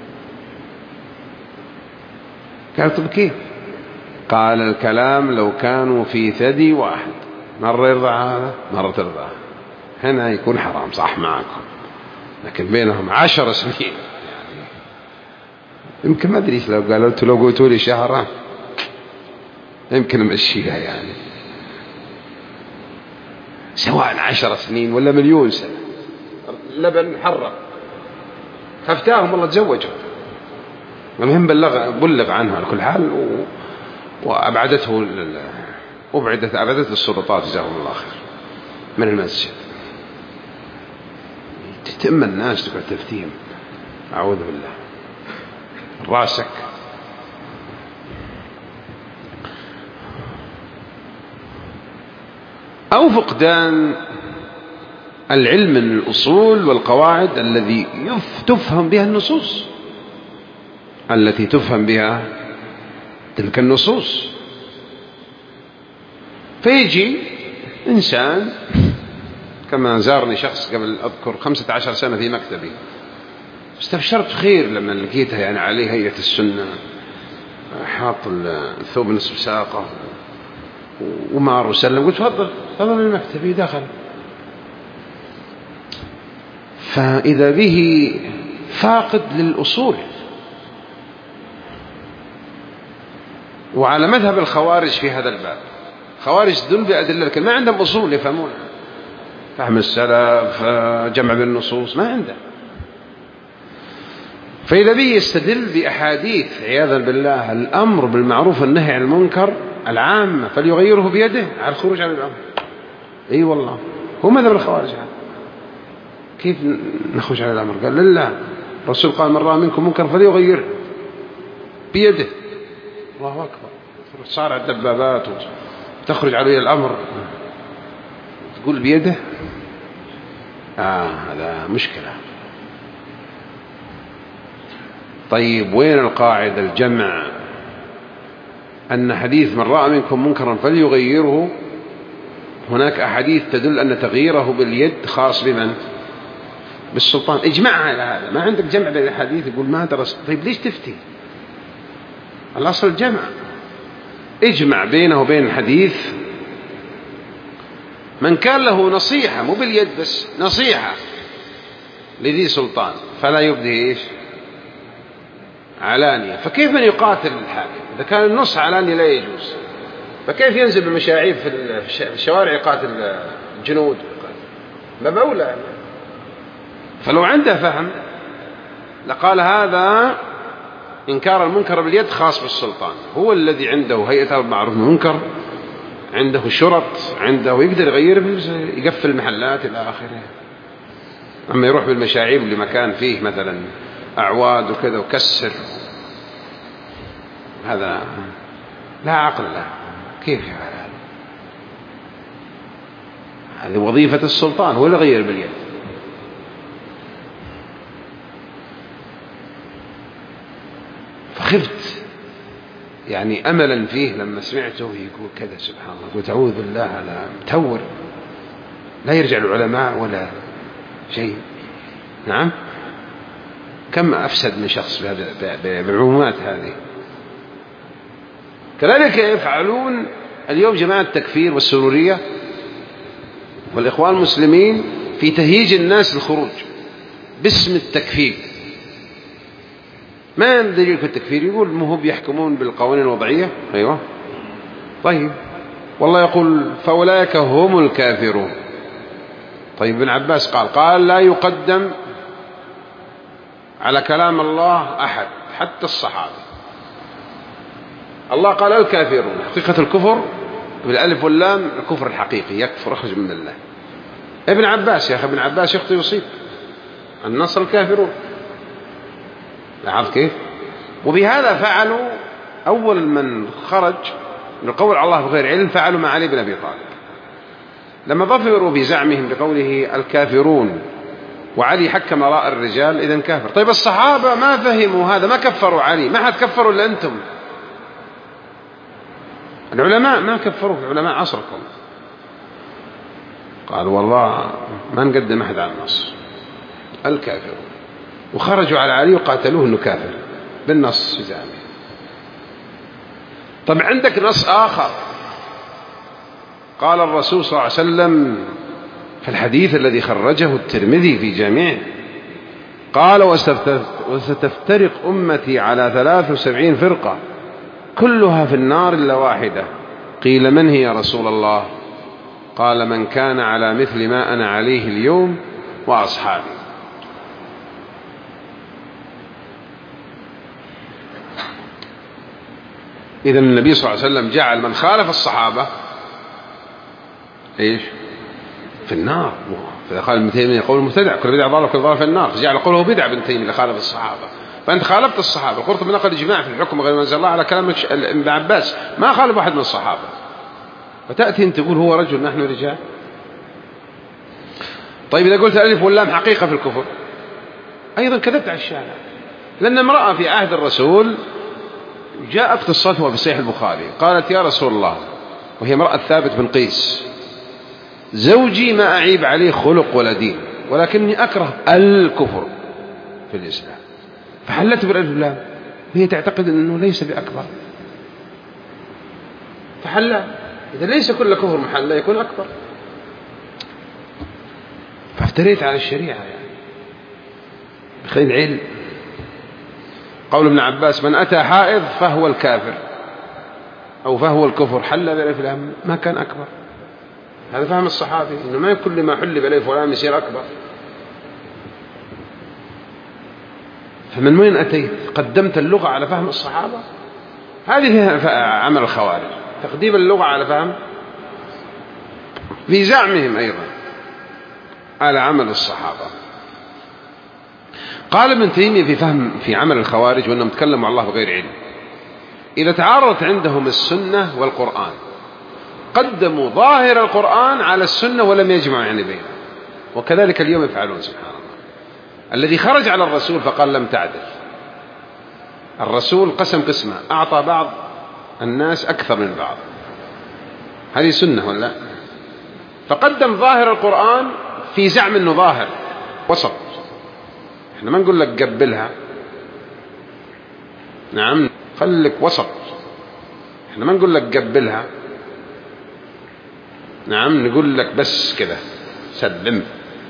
قال طب كيف؟ قال الكلام لو كانوا في ثدي واحد، مرة يرضع هذا مرة ترضع، هنا يكون حرام صح معكم، لكن بينهم عشر سنين يعني يمكن ما أدري لو قالوا لو قلتوا لي شهرا يمكن أمشيها يعني، سواء عشر سنين ولا مليون سنة اللبن حرم، فافتاهم والله تزوجوا. المهم بلغ بلغ عنها على كل حال و... وأبعدته أبعدت أبعدت السلطات جزاهم الله خير من المسجد. تتم الناس تقعد تفتيهم، أعوذ بالله. راسك أو فقدان العلم من الأصول والقواعد الذي تفهم بها النصوص التي تفهم بها تلك النصوص. فيجي إنسان، كما زارني شخص قبل أذكر خمسة عشر سنة في مكتبي، استبشرت خير لما لقيتها يعني عليه هيئة السنة، حاط الثوب نصف ساقه ومار وسلم، قلت تفضل تفضل المكتبي. دخل فإذا به فاقد للأصول، وعلى مذهب الخوارج في هذا الباب. خوارج دون بأدلة، لكن ما عندهم أصول يفهمونها، فهم السلف، جمع بين النصوص ما عنده. فإذا به يستدل بأحاديث عياذا بالله الأمر بالمعروف والنهي عن المنكر العامة فليغيره بيده على الخروج عن الأمر. أي أيوة والله هو مذهب الخوارج. كيف نخرج على الأمر؟ قال لله الرسول قال من رأى منكم منكر فليغيره بيده. الله أكبر. صار الدبابات وتخرج عليه الأمر تقول بيده. آه هذا مشكلة. طيب وين القاعدة الجمع أن حديث من رأى منكم منكرا فليغيره، هناك أحاديث تدل أن تغييره باليد خاص بمن؟ بالسلطان. اجمعها على هذا. ما عندك جمع بين الحديث يقول ما درست. طيب ليش تفتي؟ الأصل الجمع. اجمع بينه وبين الحديث من كان له نصيحة، مو باليد بس، نصيحة لذي سلطان فلا يبدي إيش؟ علانية. فكيف من يقاتل الحاكم إذا كان النص علانية لا يجوز؟ فكيف ينزل بالمشاعيب في الشوارع يقاتل الجنود؟ ما بأولى. فلو عنده فهم لقال هذا إنكار المنكر باليد خاص بالسلطان، هو الذي عنده هيئة المعروف والمنكر، عنده شرط، عنده يقدر يغير، يقفل المحلات إلى آخره. أما يروح بالمشاعيب لمكان فيه مثلا أعواد وكذا وكسر، هذا لا عقل له. كيف يفعل هذا؟ هذه وظيفة السلطان، هو اللي يغير باليد. فخفت يعني أملا فيه لما سمعته يقول كذا، سبحان الله، قلت أعوذ بالله على متور لا يرجع العلماء ولا شيء. نعم، كم أفسد من شخص بالعمومات هذه. كذلك يفعلون اليوم جماعة التكفير والسرورية والإخوان المسلمين في تهييج الناس للخروج باسم التكفير. ما دليل التكفير؟ يقول ما هو بيحكمون بالقوانين الوضعية. أيوة طيب، والله يقول فأولئك هم الكافرون. طيب ابن عباس قال قال لا يقدم على كلام الله أحد حتى الصحابة. الله قال الكافرون، حقيقة الكفر بالألف واللام الكفر الحقيقي، يكفر أخرج من الله. ابن عباس يا أخي، ابن عباس يخطئ يصيب، النصر الكافرون. لاحظ كيف؟ وبهذا فعلوا أول من خرج من القول على الله بغير علم، فعلوا مع علي بن أبي طالب لما ظفروا بزعمهم بقوله الكافرون وعلي حكم آراء الرجال إذن كافر. طيب الصحابة ما فهموا هذا، ما كفروا علي، ما حد كفروا إلا أنتم. العلماء ما كفروا، العلماء عصركم قالوا والله ما نقدم أحد على النص، الكافر، وخرجوا على علي وقاتلوه أنه كافر بالنص في زعمه. طب عندك نص آخر قال الرسول صلى الله عليه وسلم في الحديث الذي خرجه الترمذي في جامعه، قال وستفترق أمتي على ثلاث وسبعين فرقة كلها في النار إلا واحدة. قيل من هي يا رسول الله؟ قال من كان على مثل ما أنا عليه اليوم وأصحابي. إذن النبي صلى الله عليه وسلم جعل من خالف الصحابة إيش؟ في النار. فإذا قال ابن تيمية يقول مبتدع، كل بدعة ضالة وكل ضالة في النار، فجعل قوله بدعة ابن تيمية اللي خالف الصحابة. فأنت خالفت الصحابة. القرطبي نقل إجماع في الحكم غير ما أنزل الله على كلام ابن عباس، ما خالف واحد من الصحابة، وتأتي أنت تقول هو رجل نحن رجال. طيب إذا قلت الألف واللام حقيقة في الكفر أيضا كذبت على الشارع، لأن امرأة في عهد الرسول جاءت قصتها في صحيح البخاري، قالت يا رسول الله، وهي امرأة ثابت بن قيس، زوجي ما أعيب عليه خلق ولا دين، ولكني أكره الكفر في الإسلام، فحلت بالألف واللام، وهي تعتقد أنه ليس بأكبر، فحلها. إذا ليس كل كفر محل يكون أكبر، فافتريت على الشريعة يعني بخير علم. قول ابن عباس من أتى حائض فهو الكافر أو فهو الكفر، حل بالألف واللام ما كان أكبر. هذا فهم الصحابي، إنه ما كل ما حل بالألف واللام يصير أكبر. فمن وين أتيت؟ قدمت اللغة على فهم الصحابة؟ هذه عمل الخوارج، تقديم اللغة على فهم في زعمهم أيضا على عمل الصحابة. قال ابن تيمية في فهم في عمل الخوارج وأنهم تكلموا عن الله بغير علم، إذا تعارضت عندهم السنة والقرآن قدموا ظاهر القرآن على السنة ولم يجمعوا يعني بينهم، وكذلك اليوم يفعلون سبحان الله. الذي خرج على الرسول فقال لم تعدل، الرسول قسم قسمة، أعطى بعض الناس أكثر من بعض، هذه سنة ولا؟ فقدم ظاهر القرآن في زعم أنه ظاهر وسط. احنا ما نقول لك قبلها، نعم خليك وسط، احنا ما نقول لك قبلها، نعم نقول لك بس كذا سلم.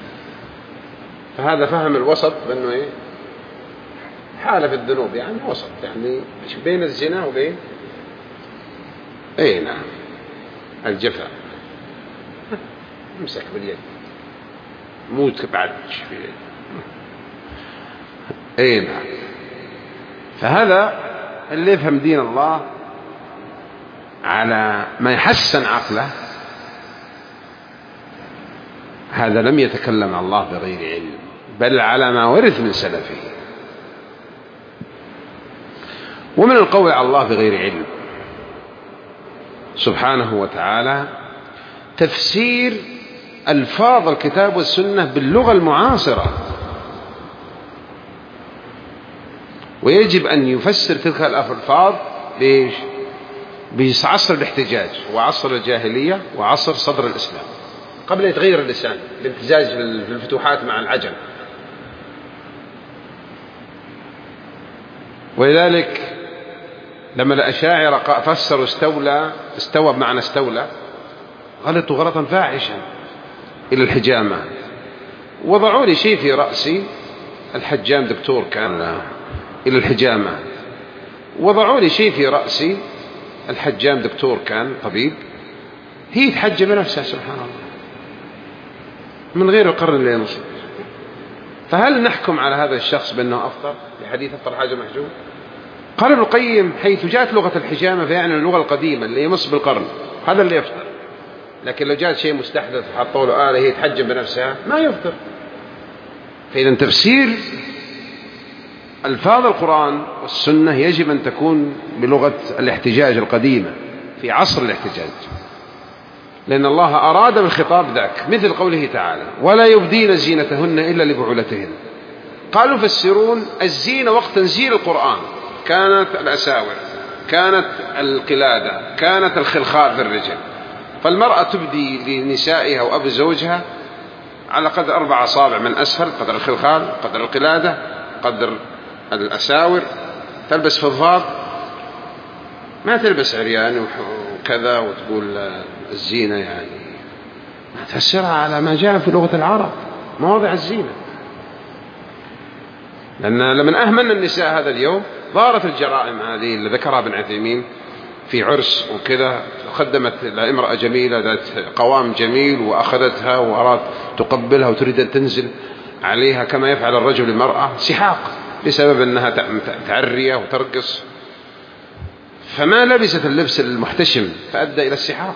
فهذا فهم الوسط بأنه ايه؟ حالة في الذنوب، يعني وسط، يعني بين الزنا وبين ايه نعم الجفاء، امسك باليد موت بعد باليد ايه نعم. فهذا اللي يفهم دين الله على ما يحسن عقله، هذا لم يتكلم عن الله بغير علم، بل على ما ورث من سلفه. ومن القول على الله بغير علم سبحانه وتعالى تفسير ألفاظ الكتاب والسنة باللغة المعاصرة، ويجب أن يفسر تلك الألفاظ بإيش؟ بعصر الاحتجاج وعصر الجاهلية وعصر صدر الإسلام، قبل أن يتغير اللسان الامتزاج في الفتوحات مع العجم. ولذلك لما الأشاعرة فسروا استولى استوى بمعنى استولى غلطوا غلطا فاحشا إلى الحجامة، وضعوا لي شيء في رأسي، الحجام دكتور كان له إلى الحجامة، وضعوا لي شيء في رأسي، الحجام دكتور كان طبيب، هي تحجم بنفسها سبحان الله من غير القرن اللي ينصر. فهل نحكم على هذا الشخص بأنه أفطر لحديث أفطر حاجة محجوم؟ قال ابن القيم حيث جاءت لغة الحجامة فيعني اللغة القديمة اللي يمص بالقرن هذا اللي يفطر، لكن لو جاءت شيء مستحدث وحطوا له آلة هي تحجم بنفسها ما يفطر. فإذا تفسير ألفاظ القرآن والسنة يجب أن تكون بلغة الاحتجاج القديمة في عصر الاحتجاج، لأن الله أراد بالخطاب ذاك، مثل قوله تعالى ولا يبدين زينتهن إلا لبعولتهن. قالوا فسرون الزينة وقت تنزيل القرآن كانت الأساور، كانت القلادة، كانت الخلخال في الرجل. فالمرأة تبدي لنسائها وأب زوجها على قدر أربع أصابع من أسفل، قدر الخلخال، قدر القلادة، قدر الأساور، تلبس فضفاض، ما تلبس عريان وكذا وتقول الزينة، يعني تفسرها على ما جاء في لغة العرب مواضع الزينة. لأن لمن أهمل النساء هذا اليوم ظهرت الجرائم هذه اللي ذكرها ابن عثيمين في عرس وكذا، قدمت امرأة جميلة ذات قوام جميل وأخذتها وأراد تقبلها وتريد أن تنزل عليها كما يفعل الرجل للمرأة، سحاق بسبب أنها تعرية وترقص، فما لبست اللبس المحتشم فأدى إلى السحاق.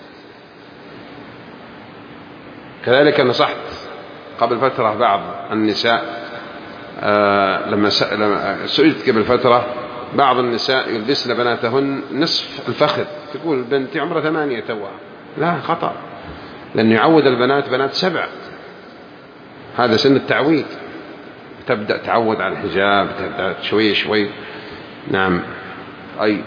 كذلك نصحت قبل فترة بعض النساء آه لما سئلت قبل فترة، بعض النساء يلبسن بناتهن نصف الفخذ، تقول البنت عمرها ثمانية توها، لا خطأ، لأنه يعود البنات بنات سبع، هذا سن التعويد، تبدأ تعود على الحجاب، تبدأ شوي شوي. نعم. أي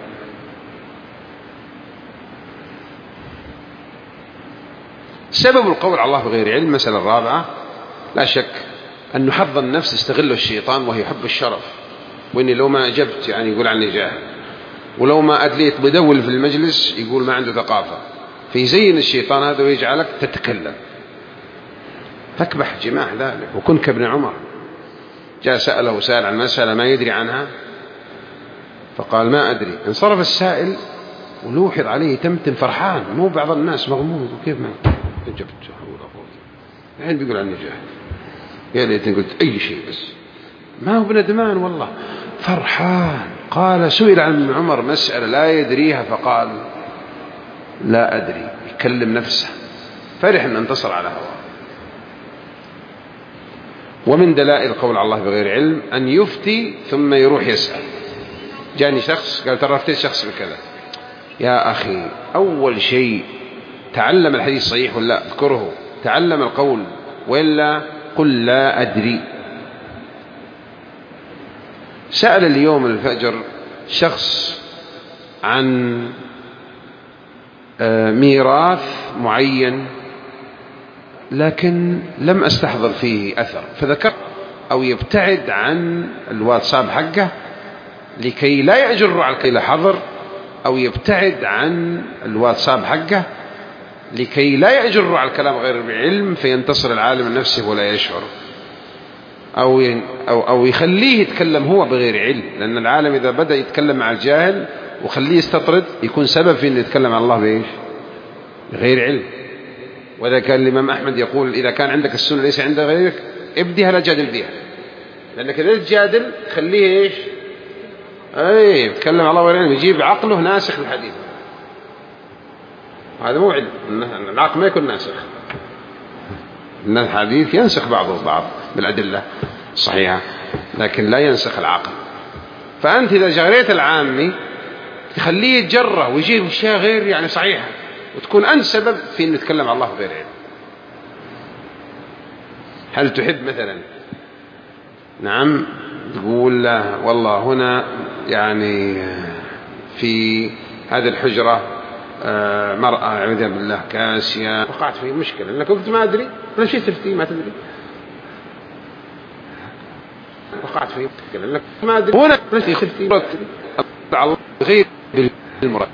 سبب القول على الله بغير علم. المسألة الرابعة لا شك أن حظ النفس يستغله الشيطان، وهي حب الشرف، وإني لو ما أجبت يعني يقول عني جاهل، ولو ما أدليت بدول في المجلس يقول ما عنده ثقافة، فيزين الشيطان هذا ويجعلك تتكلم، فاكبح جماح ذلك. وكن كابن عمر جاء سأله سائل عن مسألة ما يدري عنها فقال ما أدري، انصرف السائل ولوحظ عليه تمتم فرحان، مو بعض الناس مغموض وكيف ما أجبت الحين بيقول عني جاهل، يا ليتني قلت أي شيء بس ما هو بندمان والله فرحان. قال سئل عن ابن عمر مسألة لا يدريها فقال لا أدري، يكلم نفسه، فرح أن انتصر على هواه. ومن دلائل القول على الله بغير علم أن يفتي ثم يروح يسأل. جاني شخص قال ترى افتيت شخص بكذا، يا أخي أول شيء تعلم الحديث صحيح ولا اذكره، تعلم القول وإلا قل لا أدري. سأل اليوم الفجر شخص عن ميراث معين لكن لم أستحضر فيه أثر، فذكر أو يبتعد عن الواتساب حقه لكي لا يجر على الكيل حظر، أو يبتعد عن الواتساب حقه لكي لا يجر على الكلام غير بعلم فينتصر العالم لنفسه ولا يشعر، أو أو أو يخليه يتكلم هو بغير علم، لأن العالم إذا بدأ يتكلم مع الجاهل وخليه يستطرد يكون سبب في أن يتكلم عن الله بإيش؟ بغير علم. وإذا كان الإمام أحمد يقول إذا كان عندك السنة ليس عند غيرك ابديها لا جادل بها، لأنك إذا تجادل خليه إيش؟ أي يتكلم على الله بغير علم، يجيب عقله ناسخ الحديث، هذا مو علم، العقل ما يكون ناسخ، إن الحديث ينسخ بعضه بعض بالأدلة الصحيحة لكن لا ينسخ العقل. فأنت إذا جريت العامي تخليه يتجرى ويجيب أشياء غير يعني صحيحة، وتكون أنت سبب في أن يتكلم عن الله بغير علم. هل تحب مثلا نعم تقول له والله هنا يعني في هذه الحجرة مرأة عوذا بالله كاسية، وقعت في مشكلة لأنك قلت ما أدري ولا شيء تفتي ما تدري، وقعت في مشكلة لأنك ما أدري هنا ولا شيء تفتي على غير بالمراد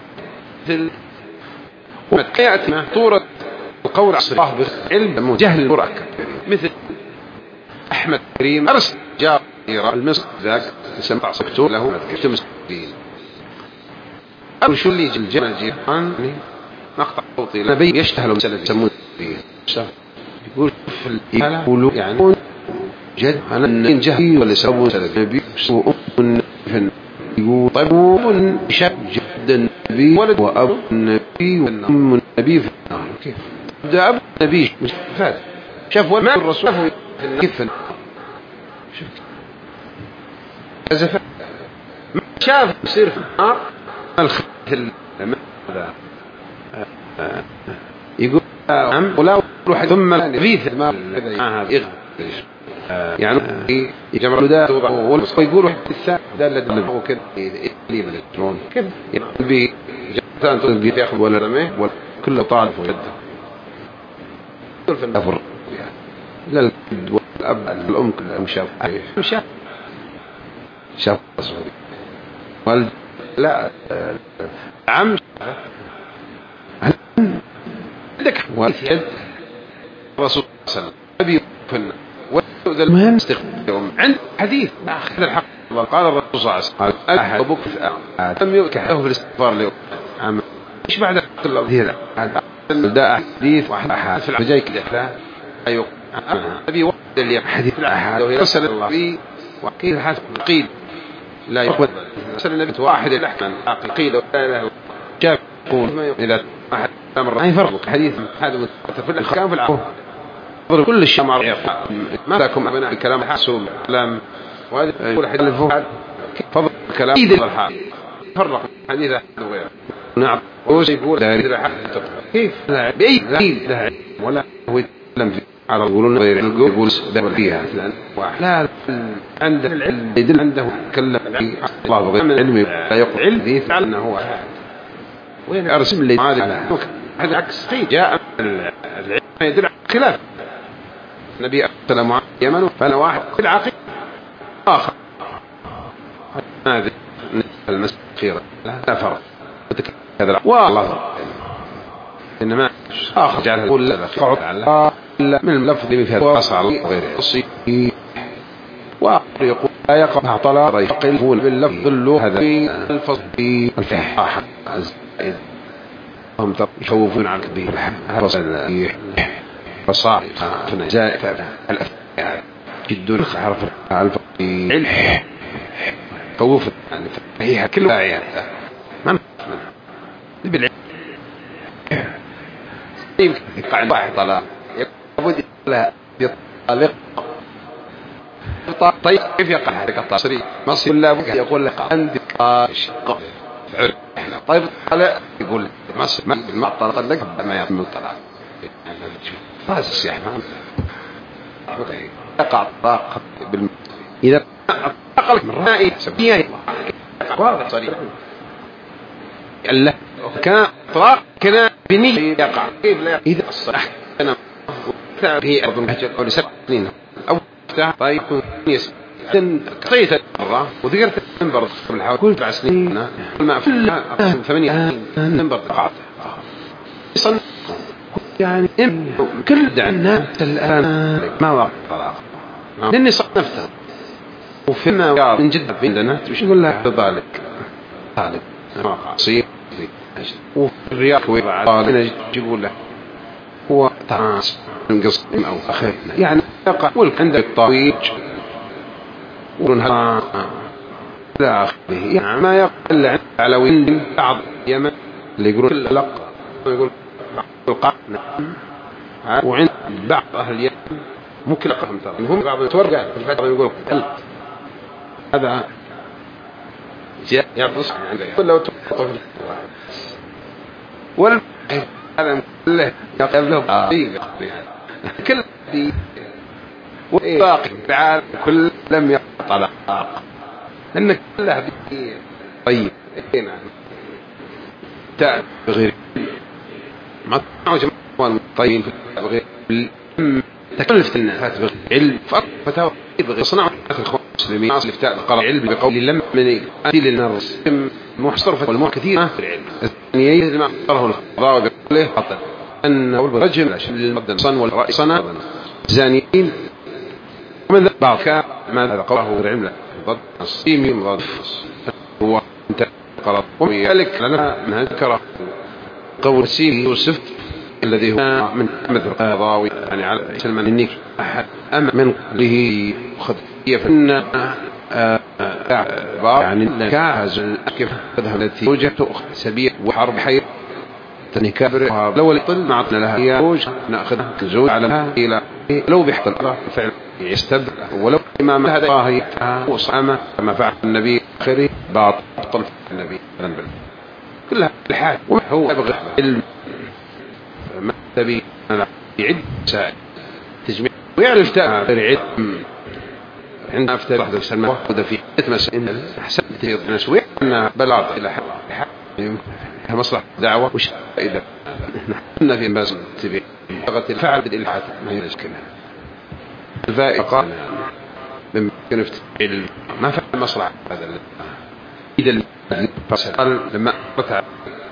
ويأتي مهطورة القول عصر الله بعلم جهل المرأة مثل أحمد كريم أرسل جار المصر ذاك سمع صبته له مكتب مسكين أو شو اللي الجمل جيران مقطع صوتي النبي يشتهل مسألة يسمون فيه يقول في الإيالة يقولوا يعني جد أنا نجهي ولا سووا مسألة النبي سوء يقول طيب شاب جد النبي ولد وأبو النبي وأم النبي في النار كيف ده أبو النبي مش فات شاف وما الرسول كيف شوف أزف ما شاف يصير في النار الخيل ماذا يقول نعم ولا روح ثم ريث ما هذا يعني يجمع له ويقول الثاني دالة دالة كذا يلي بالجنون كذا يبي جثان تقول بياخذ ولا رميه ولا كله طالب ويده في النفر لا الأب والأب الأم كلهم شاف شاف شاف والد لا عم عندك والد رسول الله أبي فن وذا المهم استخدام عند حديث هذا الحق قال الرسول صلى الله عليه وسلم قال أحد أبوك في لم يكحه في الاستغفار له عم إيش بعد كل هذا هذا حديث واحد في الجاي كده أيوة أبي وقت اللي حديث الأحد ويرسل الله في وقيل حسب قيل لا يقبل رسل النبي واحد الأحكام قيل ولا له شاف يقول إذا أحد أمر أي فرق حديث هذا في الأحكام في العقل كل الشيء معروف ما لكم أبناء الكلام حسوم كلام وهذا يقول حديث الفوق فضل الكلام إذا الحال فرق حديث وغيره نعم وش يقول كيف بأي دليل ولا هو يتكلم في على يقولون غير يقول دبل فيها لا عنده العلم يدل عنده يتكلم الله بغير من علمه لا يقول علم ذي فعلا هو وين أرسم لي هذا هذا عكس جاء العلم يدل على خلاف النبي أرسل معاذ يمن فأنا واحد في العقيدة آخر هذه المسألة الأخيرة لا فرق هذا والله إنما آخر جعل يقول لا من اللفظ في هذا الأصل غير الصي ويقول لا يقع طلاق يقلون باللفظ اللغة هذا الفصل في الفحاحة هم يخوفون على الكبير هذا فصار فنجاء الأفعال جدون حرف الفقي خوف هي كل آيات من بالعلم يقع واحد طلاق يقبض لا يطلق طيب كيف يقع هذا التصريح مصر لا بد يقول لك عندك شق طيب طلق يقول مصر ما طلق لك ما يطلق الطلاق هذا الصياح يقع الطلاق بالم إذا أقل من رأي سبيعي واضح صريح الله كان طلاق كان بنية يقع كيف لا إذا الصلاح كان هي أرض المهجر أو لسنين أو طيب يس قصيت مرة وذكرت منبر قبل حوالي كل سبع سنين ما في ثمانية منبر قعدت صن يعني كل دعنا الآن ما وقع طلاق لأني صنفتها وفيما من جد عندنا وش نقول لها ذلك ذلك ما قصير وفي الرياض ويقال يقول له هو تعاس من قصد أو أخير يعني يقع ولك عندك طويج ونها لا أخذه يعني ما يقل عند علوين بعض يمن اللي يقولون كل لق ويقول القعنا وعند بعض أهل اليمن مو كل لقهم ترى هم بعض يتورقع في الفترة يقول قلت هذا جاء يعطس كله توقف وال هذا كله يقبل له كل دي والباقي تعال كل لم يطلق لأن كلها دي طيب هنا تعب بغير ما تعوج موان طيب بغير تكلفت الناس بغير علم فتاوى بغير صنع الإخوان المسلمين أصل إفتاء القرار علم بقول لم من أدل الناس محصر والموع كثيرة في العلم الثانية ما قرره القضاء بقوله حتى أن الرجل عشان للمقدم صن والرأي صنع زانيين ومن ذلك بعض كان ما هذا قوله العلم له ضد الصيمي مضاد هو انت قرأ وذلك لنا من هذكره قول السيمي يوسف الذي هو من أمد القضاوي يعني على سلمان النيك أحد أمد من قبله خذية فإن يعني كاهز الأكف التي توجهت سبيع وحرب حي تنكابر لو يطل معطنا لها يوج نأخذ زوج على إلى لو بيحصل فعل يستبدل ولو إمام هذا الله وصامة كما فعل النبي آخره باطل النبي كلها الحال وهو يبغى علم ما تبي يعد سائل تجميع ويعرف تأثير علم عندنا أفتر واحد السلمة وده في مسألة حسب تيض نسوي أن بلغ إلى حق مصلحة دعوة وش إذا نحن في بس تبي لغة الفعل بالإلحاد ما هي مشكلة الفائق قال ممكن افتعل ما فعل مصلحة هذا إذا قال لما قطع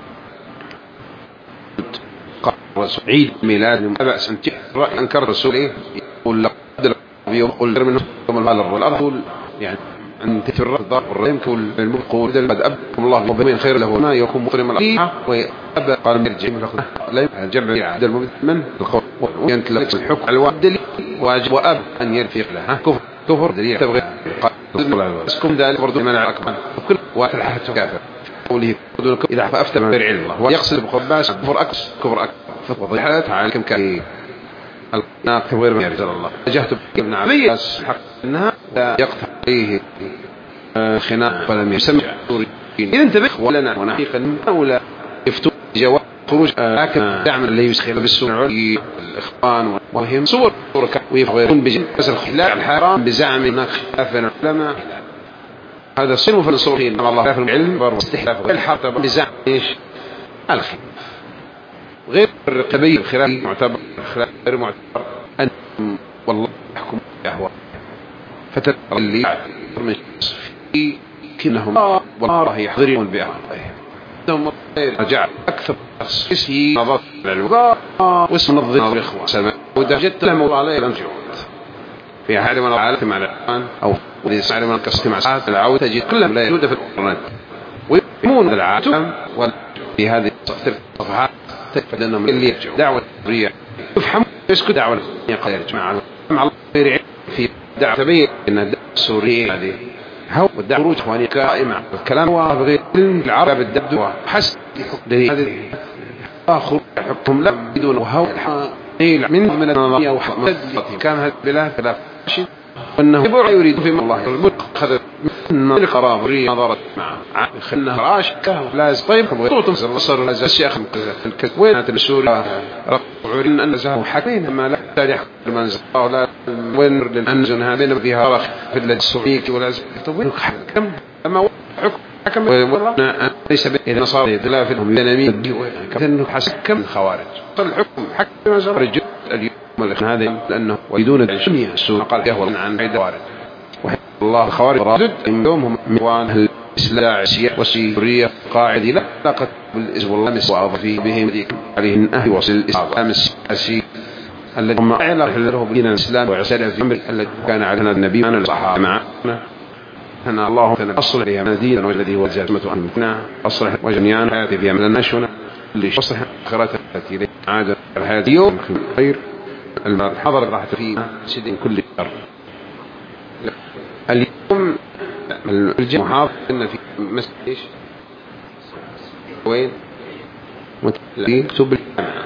قال رسول عيد ميلاد ما بأس أن رأي أنكر الرسول إيه يقول لقد يقول منه يوم الغالر الأرض يعني أن تفرق الضرب والرحم كل المقول إذا قد أبكم الله بمن خير له ما يكون مطرم الأرض وأبى قال يرجع لا يجمع عبد المؤمن القول وينتلك الحكم الوادل واجب وأب أن يرفق له كفر كفر دليل تبغي اسكم ذلك برضو منع أكبر وكل واحد حتى كافر قوله إذا أفتى من غير علم الله ويقصد بقباس كفر أكبر كفر أكبر وضيحات عليكم كافر الناقض غير ما يرجى الله وجهت ابن عباس حق انها يقطع عليه خناق فلم يسمع اذا انتبه ولنا ونحقيقا اولى يفتوا جواب خروج لكن دعم اللي يسخل بالسنه الاخوان وهم صور ويغيرون بجنس الخلاع الحرام بزعم انك خلافنا العلماء هذا صنف من الصورين الله خلاف العلم واستحلاف الحرب بزعم ايش الخلاف غير الرقبي الخلاف معتبر الخلاف غير معتبر أن والله يحكم بأهواء فترى اللي من في كنهم والله يحضرون بأهواء انهم رجع أكثر في نظر العلوم واسم نظر الإخوة سماء ودجت لهم الله عليه الانجود في حال من العالم مع الآن أو وذي سعر من القصة مع ساعات العود تجد كلهم لا يوجد في القرآن ويمون العالم وفي هذه الصفحات تكفى لأنهم اللي يرجعوا دعوة الرياء يفهم يسكت دعوة قال يا جماعة مع الله غير في دعوة تبين أن الدعوة السورية هذه هو والدعوة خروج إخواني قائمة الكلام هو بغير العرب بالدبدوة حسب هذه آخر حكم لا بدون وهو من من النظرية وحكم كان هذا بلا خلاف وأنه يريد في الله المتخذ من القرار رياء نظرت مع خلنا راش كهو لازم طيب صوت مصر لازم الشيخ الكويت السوري رقعوا أن زهو حكينا ما لا تاريخ المنزل لا وين للأنزل هذين فيها رخ في السعودية ولا طويل حكم أما حكم حكم والله ليس بين نصارى دلافهم ينامين كأنه حكم الخوارج الحكم حكم نصارى الجد اليوم هذا لأنه ويدون العشمية السوري قال يهوى عن عيد خوارج الله الخوارج رادد يومهم موان الإسلام والسورية قاعدة لا علاقة بالإسلام والله مسوى فيه بهم ذيك عليه الأهل وصل الإسلام السياسي الذي هم علاقة له بين الإسلام وعسل في أمر الذي كان علينا النبي من الصحابة معنا أنا الله أصلح بها من ديننا والذي هو الجازمة أنفنا أصلح وجنيان حياتي بها من النشونة اللي أصلح آخرات التي عادة الحياة يوم خير الحضر راح فيه سيد كل شر اليوم الجمع محاضر إن في مسجد إيش وين متلقي كتب الجامعة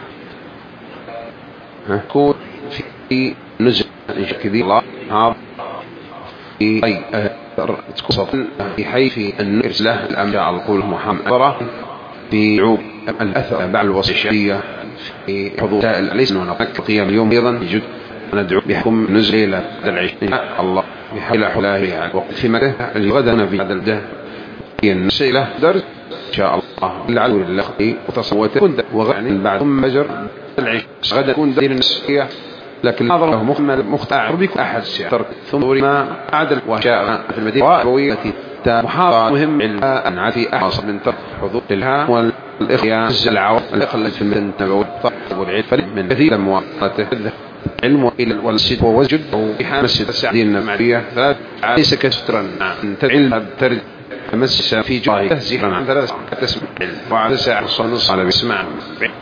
كون في نزل كذي الله هذا في أي تكون في حي في النرس له الأمر على القول محمد في عوب الأثر بعد الوصية الشرعية في حضور ليس نحن قيام اليوم أيضا يجد ندعو بحكم نزل إلى العشرين الله بحيل حلاه وقت في مكة الغدا في هذا الده هي النسيلة درس إن شاء الله لعلو لله وتصوته كنت وغعني بعد ثم مجر العشرين غدا كون دين النسية لكن نظره مخمل مختار بك أحد ترك ثم ما عدل وشاء في المدينة الربوية التي محاضرة مهم أن في أحصى من ترك حضور لها والإخيان العوض الإخلال في المدينة النبوية والعيد فلم من كثير مواقعته علم إلى والسد ووجد وإحامة السعدين المعرية ثلاث ليس كسترا عن علم ترد تمسس في جواهي تهزيرا عن ثلاث تسمع وعلى ساعة الصنص على بسمع